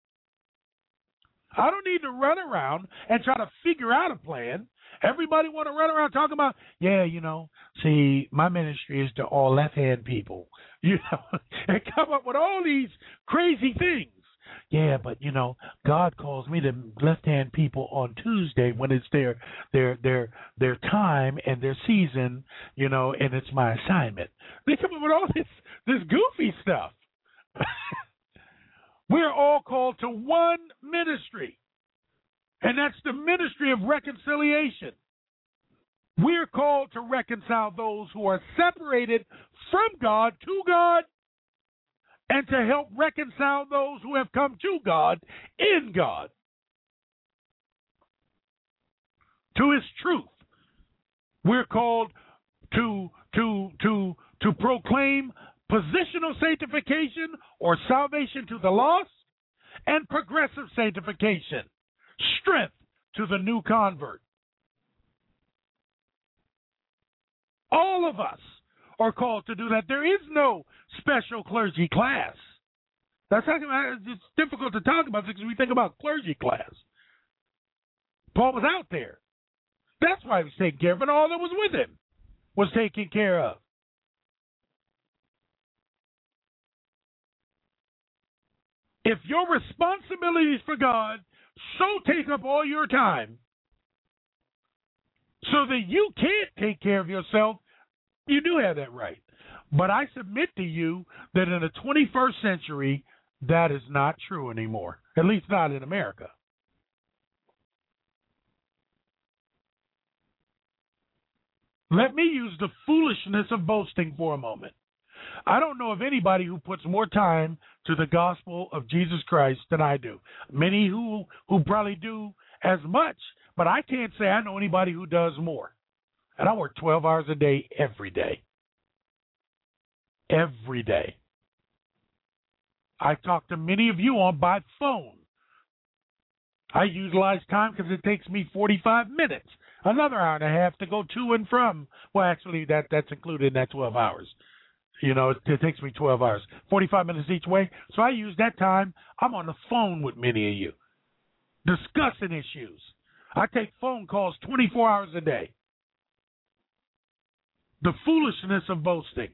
I don't need to run around and try to figure out a plan. Everybody want to run around talking about, yeah, you know, see, my ministry is to all left-hand people, you know, and come up with all these crazy things. Yeah, but you know, God calls me to left-hand people on Tuesday when it's their their their their time and their season, you know, and it's my assignment. They come up with all this this goofy stuff. We're all called to one ministry, and that's the ministry of reconciliation. We're called to reconcile those who are separated from God to God, and to help reconcile those who have come to God in God to His truth. We're called to to to to proclaim positional sanctification or salvation to the lost, and progressive sanctification, strength to the new convert. All of us are called to do that. There is no special clergy class. That's how it's difficult to talk about because we think about clergy class. Paul was out there. That's why he was taken care of, and all that was with him was taken care of. If your responsibilities for God so take up all your time so that you can't take care of yourself, you do have that right. But I submit to you that in the twenty-first century, that is not true anymore, at least not in America. Let me use the foolishness of boasting for a moment. I don't know of anybody who puts more time to the gospel of Jesus Christ than I do. Many who, who probably do as much, but I can't say I know anybody who does more. And I work twelve hours a day every day. Every day. I talk to many of you on by phone. I utilize time because it takes me forty-five minutes, another hour and a half to go to and from. Well, actually, that, that's included in that twelve hours. You know, it, it takes me twelve hours, forty-five minutes each way. So I use that time. I'm on the phone with many of you, discussing issues. I take phone calls twenty-four hours a day. The foolishness of boasting.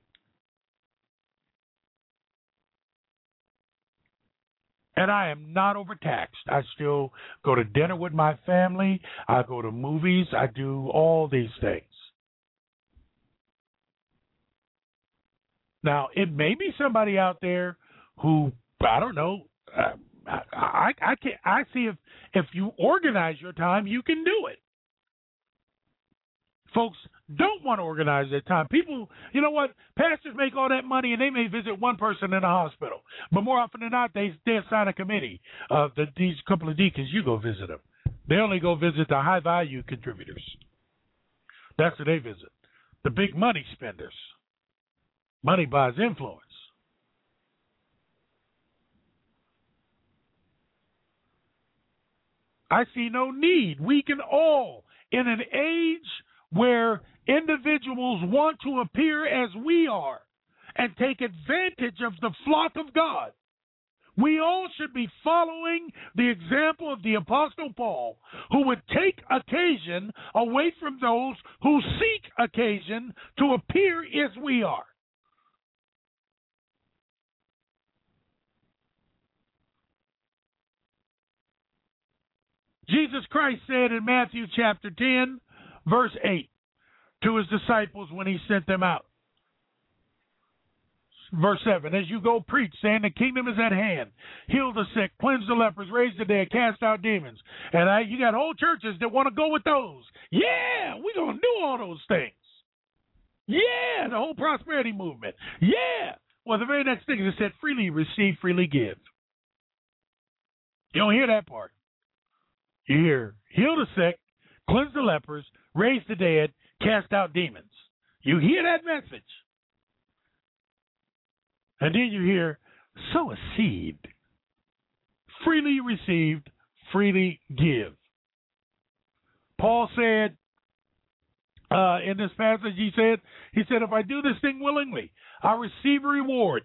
And I am not overtaxed. I still go to dinner with my family. I go to movies. I do all these things. Now, it may be somebody out there who, I don't know, uh, I, I, I, can, I see if, if you organize your time, you can do it. Folks don't want to organize their time. People, you know what? Pastors make all that money, and they may visit one person in a hospital. But more often than not, they, they assign a committee of the, these couple of deacons. You go visit them. They only go visit the high-value contributors. That's who they visit. The big money spenders. Money buys influence. I see no need. We can all, in an age where individuals want to appear as we are and take advantage of the flock of God, we all should be following the example of the Apostle Paul, who would take occasion away from those who seek occasion to appear as we are. Jesus Christ said in Matthew chapter ten, verse eight, to his disciples when he sent them out. Verse seven, as you go preach, saying the kingdom is at hand, heal the sick, cleanse the lepers, raise the dead, cast out demons. And I, you got whole churches that want to go with those. Yeah, we're going to do all those things. Yeah, the whole prosperity movement. Yeah. Well, the very next thing is it said, freely receive, freely give. You don't hear that part. You hear, heal the sick, cleanse the lepers, raise the dead, cast out demons. You hear that message. And then you hear, sow a seed. Freely received, freely give. Paul said uh, in this passage, he said, he said, if I do this thing willingly, I'll receive a reward.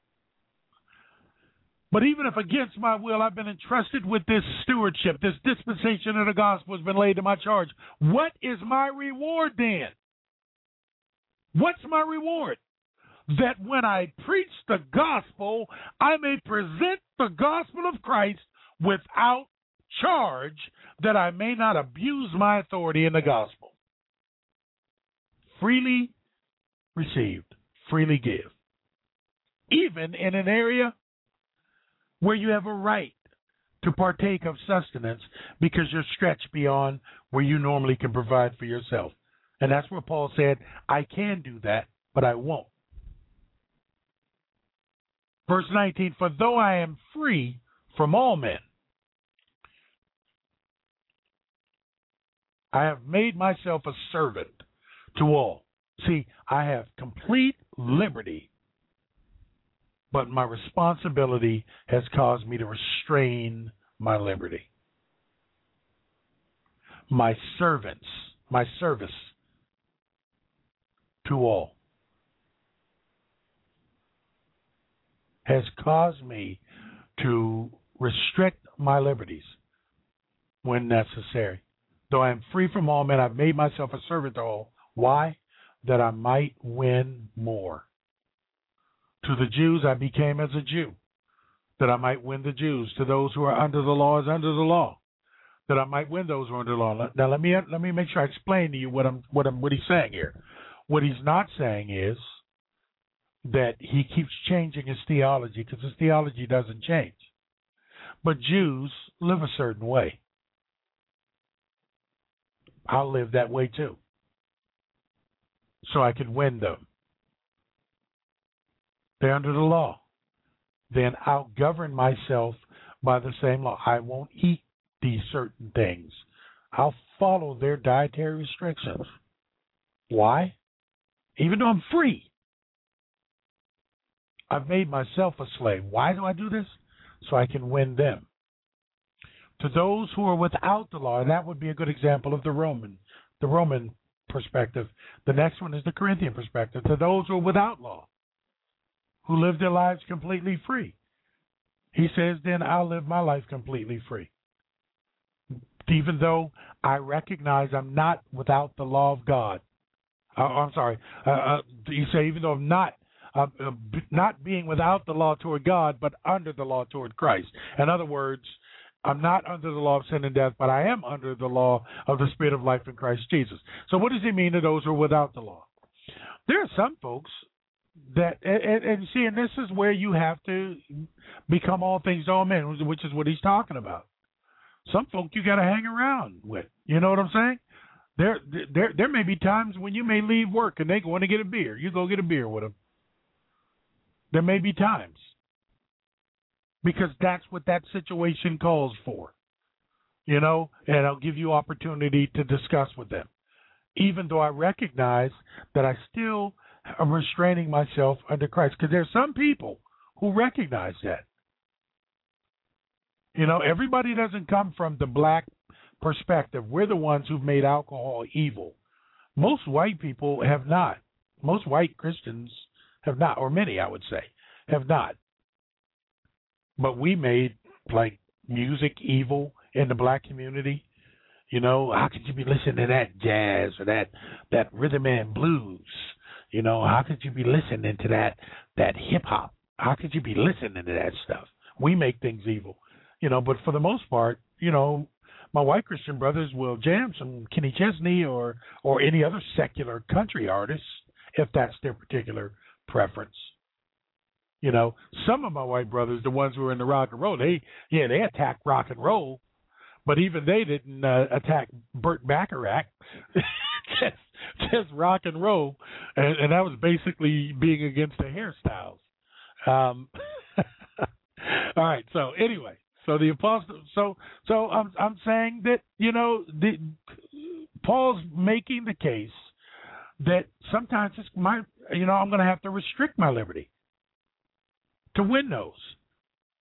But even if against my will I've been entrusted with this stewardship, this dispensation of the gospel has been laid to my charge, what is my reward then? What's my reward? That when I preach the gospel, I may present the gospel of Christ without charge, that I may not abuse my authority in the gospel. Freely received, freely give. Even in an area where you have a right to partake of sustenance because you're stretched beyond where you normally can provide for yourself. And that's where Paul said, I can do that, but I won't. Verse nineteen, for though I am free from all men, I have made myself a servant to all. See, I have complete liberty, but my responsibility has caused me to restrain my liberty. My servants, my service to all has caused me to restrict my liberties when necessary. Though I am free from all men, I've made myself a servant to all. Why? That I might win more. To the Jews I became as a Jew, that I might win the Jews. To those who are under the law as under the law, that I might win those who are under the law. Now let me let me make sure I explain to you what I'm what I'm what he's saying here. What he's not saying is that he keeps changing his theology, because his theology doesn't change. But Jews live a certain way. I'll live that way too, so I can win them. They're under the law. Then I'll govern myself by the same law. I won't eat these certain things. I'll follow their dietary restrictions. Why? Even though I'm free, I've made myself a slave. Why do I do this? So I can win them. To those who are without the law, and that would be a good example of the Roman, the Roman perspective. The next one is the Corinthian perspective. To those who are without law, who live their lives completely free. He says, then I'll live my life completely free. Even though I recognize I'm not without the law of God. Uh, I'm sorry. Uh, uh, you say, even though I'm not uh, uh, not being without the law toward God, but under the law toward Christ. In other words, I'm not under the law of sin and death, but I am under the law of the Spirit of life in Christ Jesus. So what does he mean to those who are without the law? There are some folks that, and, and see, and this is where you have to become all things to all men, which is what he's talking about. Some folk you got to hang around with. You know what I'm saying? There, there, there may be times when you may leave work and they go to get a beer. You go get a beer with them. There may be times, because that's what that situation calls for. You know, and I'll give you opportunity to discuss with them, even though I recognize that I still am restraining myself under Christ, because there's some people who recognize that. You know, everybody doesn't come from the black perspective. We're the ones who've made alcohol evil. Most white people have not. Most white Christians have not, or many, I would say, have not. But we made, like, music evil in the black community. You know, how could you be listening to that jazz or that that rhythm and blues? You know, how could you be listening to that that hip hop? How could you be listening to that stuff? We make things evil. You know, but for the most part, you know, my white Christian brothers will jam some Kenny Chesney or or any other secular country artists if that's their particular preference. You know, some of my white brothers, the ones who are in the rock and roll, they yeah they attack rock and roll, but even they didn't uh, attack Burt Bacharach, just just rock and roll, and, and that was basically being against the hairstyles. Um, all right, so anyway. So the apostle, so so I'm I'm saying that, you know, the Paul's making the case that sometimes it's my you know I'm going to have to restrict my liberty to win those.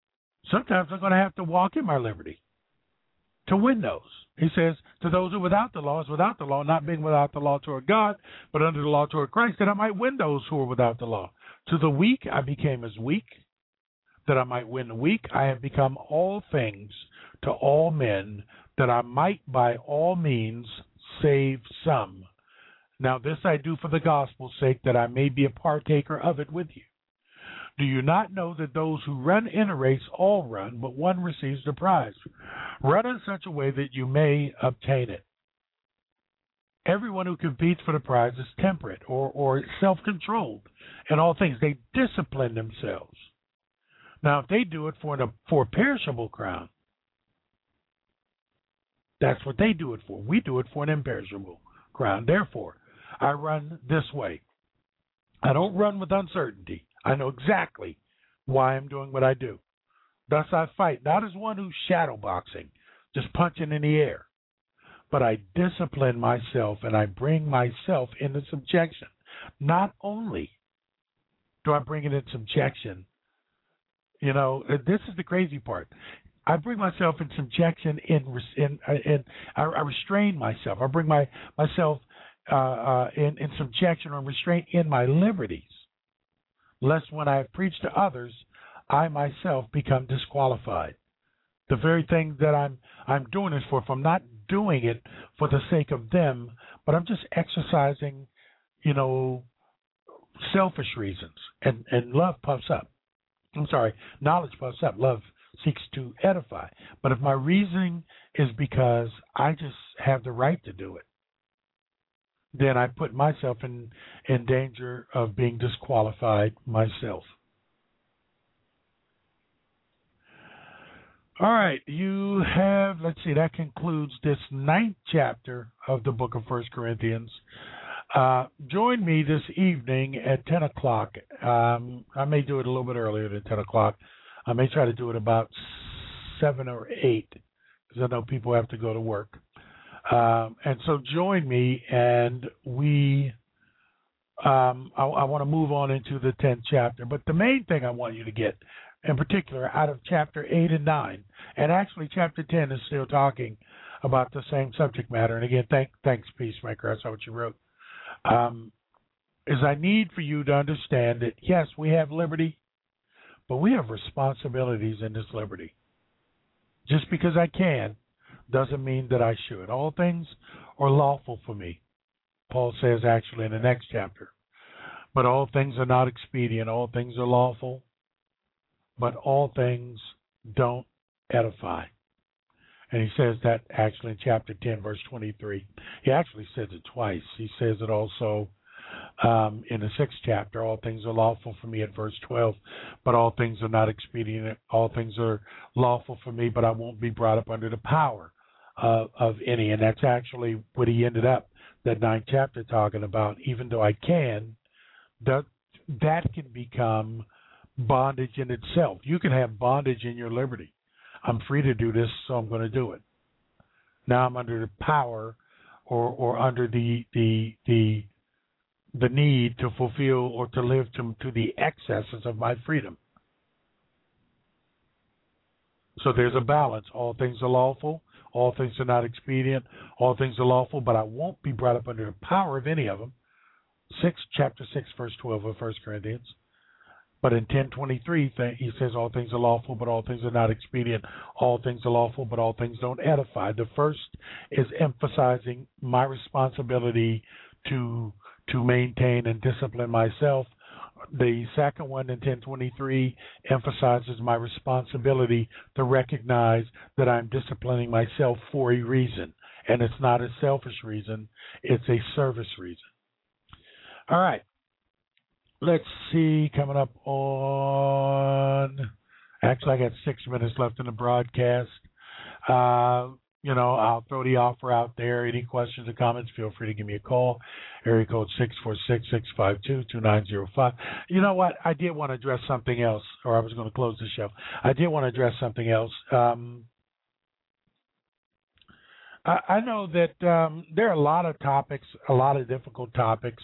Sometimes I'm going to have to walk in my liberty to win those. He says, to those who are without the law is without the law, not being without the law toward God, but under the law toward Christ, that I might win those who are without the law. To the weak I became as weak, that I might win the weak. I have become all things to all men, that I might by all means save some. Now this I do for the gospel's sake, that I may be a partaker of it with you. Do you not know that those who run in a race all run, but one receives the prize? Run in such a way that you may obtain it. Everyone who competes for the prize is temperate or, or self-controlled in all things. They discipline themselves. Now, if they do it for, an, for a perishable crown, that's what they do it for. We do it for an imperishable crown. Therefore, I run this way. I don't run with uncertainty. I know exactly why I'm doing what I do. Thus I fight, not as one who's shadow boxing, just punching in the air, but I discipline myself and I bring myself into subjection. Not only do I bring it in subjection, you know, this is the crazy part. I bring myself in subjection in, in, in I, I restrain myself. I bring my myself uh, uh, in, in subjection or restraint in my liberties, lest when I have preached to others, I myself become disqualified. The very thing that I'm I'm doing this for, if I'm not doing it for the sake of them, but I'm just exercising, you know, selfish reasons, and, and love puffs up. I'm sorry, knowledge puffs up, love seeks to edify. But if my reasoning is because I just have the right to do it, then I put myself in, in danger of being disqualified myself. All right, you have, let's see, that concludes this ninth chapter of the book of First Corinthians. Uh, join me this evening at ten o'clock. Um, I may do it a little bit earlier than ten o'clock. I may try to do it about seven or eight, because I know people have to go to work. Um, and so join me, and we, um, I, I want to move on into the tenth chapter. But the main thing I want you to get, in particular, out of chapter eight and nine, and actually chapter ten is still talking about the same subject matter. And again, thank, thanks, Peacemaker, I saw what you wrote, um, is I need for you to understand that, yes, we have liberty, but we have responsibilities in this liberty. Just because I can doesn't mean that I should. All things are lawful for me, Paul says actually in the next chapter. But all things are not expedient. All things are lawful, but all things don't edify. And he says that actually in chapter ten, verse twenty-three. He actually says it twice. He says it also um, in the sixth chapter. All things are lawful for me at verse twelve, but all things are not expedient. All things are lawful for me, but I won't be brought up under the power uh, of any. And that's actually what he ended up, that ninth chapter, talking about. Even though I can, that, that can become bondage in itself. You can have bondage in your liberty. I'm free to do this, so I'm going to do it. Now I'm under the power or, or under the the the the need to fulfill or to live to, to the excesses of my freedom. So there's a balance. All things are lawful. All things are not expedient. All things are lawful, but I won't be brought up under the power of any of them. Six, chapter six, verse twelve of First Corinthians. But in ten twenty-three, he says all things are lawful, but all things are not expedient. All things are lawful, but all things don't edify. The first is emphasizing my responsibility to to maintain and discipline myself. The second one in ten twenty-three emphasizes my responsibility to recognize that I'm disciplining myself for a reason. And it's not a selfish reason, it's a service reason. All right. Let's see, coming up on, actually I got six minutes left in the broadcast. Uh, you know, I'll throw the offer out there. Any questions or comments, feel free to give me a call. Area code six four six, six five two, two nine zero five. You know what? I did want to address something else, or I was going to close the show. I did want to address something else. Um, I, I know that um, there are a lot of topics, a lot of difficult topics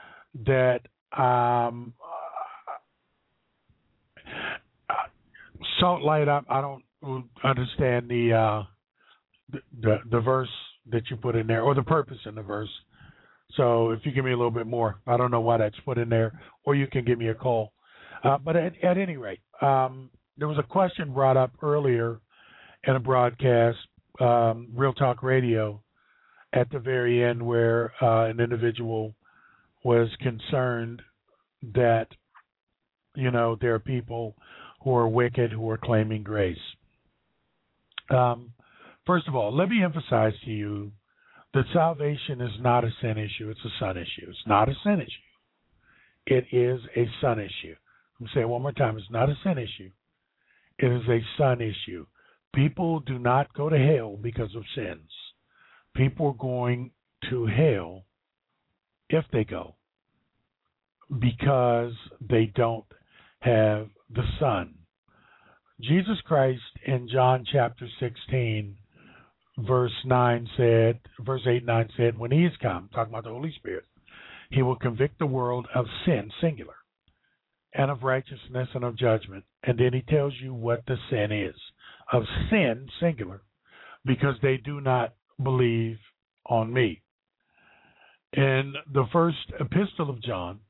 that Um, Salt Light, I, I don't understand the, uh, the the the verse that you put in there, or the purpose in the verse. So if you give me a little bit more, I don't know why that's put in there, or you can give me a call. Uh, but at, at any rate, um, there was a question brought up earlier in a broadcast, um, Real Talk Radio, at the very end, where uh, an individual was concerned that, you know, there are people who are wicked who are claiming grace. Um, first of all, let me emphasize to you that salvation is not a sin issue. It's a son issue. It's not a sin issue. It is a son issue. I'm saying it one more time. It's not a sin issue. It is a son issue. People do not go to hell because of sins. People are going to hell, if they go, because they don't have the Son. Jesus Christ in John chapter sixteen, verse nine said, verse eight and nine said, when he is come, talking about the Holy Spirit, he will convict the world of sin, singular, and of righteousness and of judgment. And then he tells you what the sin is. Of sin, singular, because they do not believe on me. In the first epistle of John,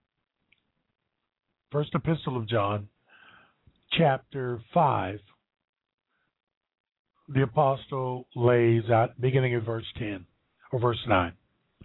first epistle of John, chapter five, the apostle lays out, beginning at verse ten, or verse nine.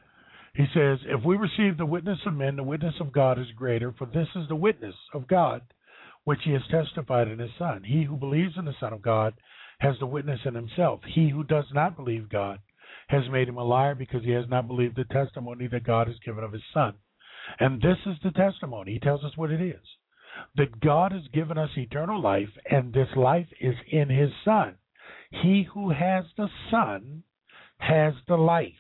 He says, if we receive the witness of men, the witness of God is greater, for this is the witness of God, which he has testified in his Son. He who believes in the Son of God has the witness in himself. He who does not believe God has made him a liar, because he has not believed the testimony that God has given of his Son. And this is the testimony. He tells us what it is. That God has given us eternal life, and this life is in his Son. He who has the Son has the life.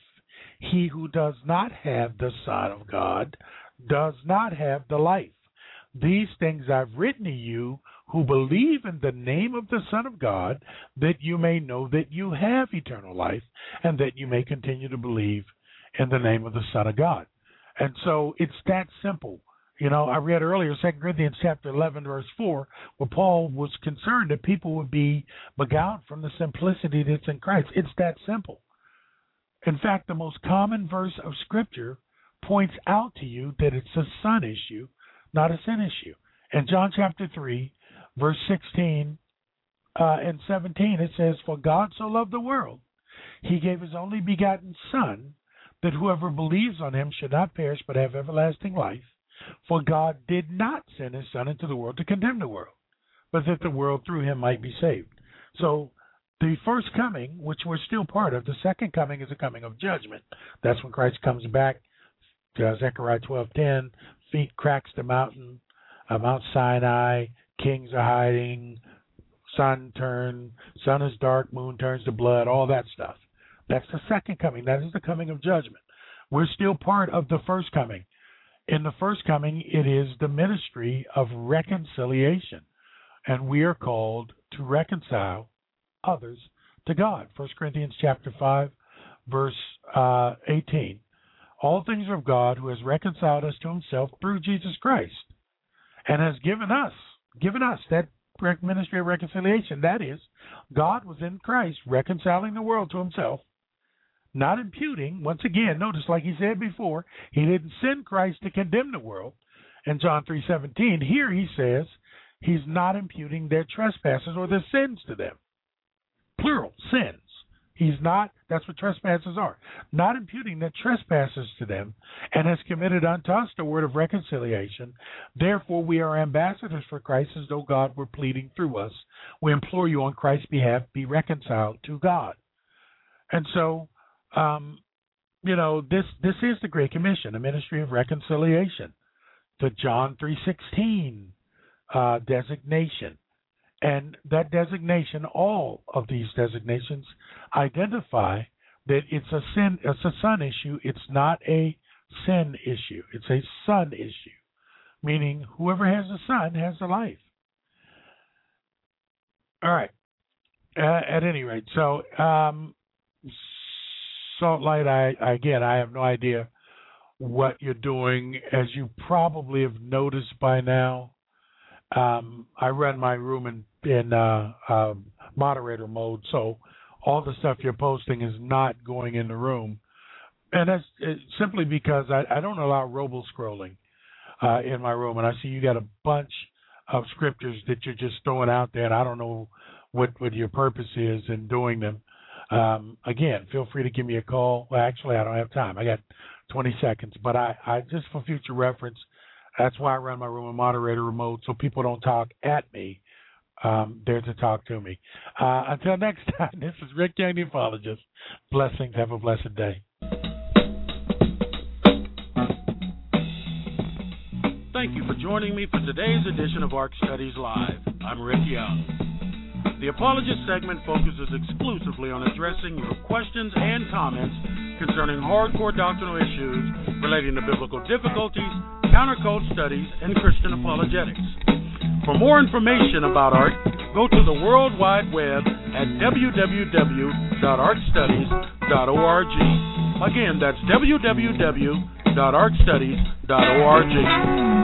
He who does not have the Son of God does not have the life. These things I've written to you who believe in the name of the Son of God, that you may know that you have eternal life, and that you may continue to believe in the name of the Son of God. And so it's that simple. You know, I read earlier Second Corinthians chapter eleven, verse four, where Paul was concerned that people would be beguiled from the simplicity that's in Christ. It's that simple. In fact, the most common verse of Scripture points out to you that it's a son issue, not a sin issue. In John chapter three, verse sixteen uh, and seventeen, it says, for God so loved the world, he gave his only begotten Son, that whoever believes on him should not perish but have everlasting life. For God did not send his Son into the world to condemn the world, but that the world through him might be saved. So the first coming, which we're still part of, the second coming is a coming of judgment. That's when Christ comes back. Uh, Zechariah twelve ten, feet cracks the mountain, uh, Mount Sinai, kings are hiding, sun turn, sun is dark, moon turns to blood, all that stuff. That's the second coming. That is the coming of judgment. We're still part of the first coming. In the first coming, it is the ministry of reconciliation, and we are called to reconcile others to God. First Corinthians chapter five, verse uh, eighteen. All things are of God, who has reconciled us to himself through Jesus Christ, and has given us, given us that ministry of reconciliation. That is, God was in Christ reconciling the world to himself, not imputing. Once again, notice, like he said before, he didn't send Christ to condemn the world. In John three seventeen, here he says he's not imputing their trespasses or their sins to them. Plural, sins. He's not, that's what trespasses are, not imputing their trespasses to them, and has committed unto us the word of reconciliation. Therefore we are ambassadors for Christ, as though God were pleading through us. We implore you on Christ's behalf, be reconciled to God. And so, um, you know, this, this is the Great Commission, a ministry of reconciliation, the John three sixteen uh, designation. And that designation, all of these designations, identify that it's a sin, it's a son issue. It's not a sin issue. It's a son issue, meaning whoever has a son has a life. All right. Uh, at any rate, so um, Salt Light, I, again, I have no idea what you're doing. As you probably have noticed by now, um, I run my room in in uh, uh, moderator mode, so all the stuff you're posting is not going in the room, and that's it's simply because I, I don't allow robo scrolling uh, in my room, and I see you got a bunch of scriptures that you're just throwing out there, and I don't know what what your purpose is in doing them. Um, again, feel free to give me a call. Well, actually, I don't have time. I got twenty seconds, but I, I just for future reference, that's why I run my room in moderator mode, so people don't talk at me. Um, they're to talk to me. Uh, until next time, this is Rick Young, the Apologist. Blessings. Have a blessed day. Thank you for joining me for today's edition of ARC Studies Live. I'm Rick Young. The Apologist segment focuses exclusively on addressing your questions and comments concerning hardcore doctrinal issues relating to biblical difficulties, countercult studies, and Christian apologetics. For more information about ARC, go to the World Wide Web at w w w dot arc studies dot org. Again, that's w w w dot arc studies dot org.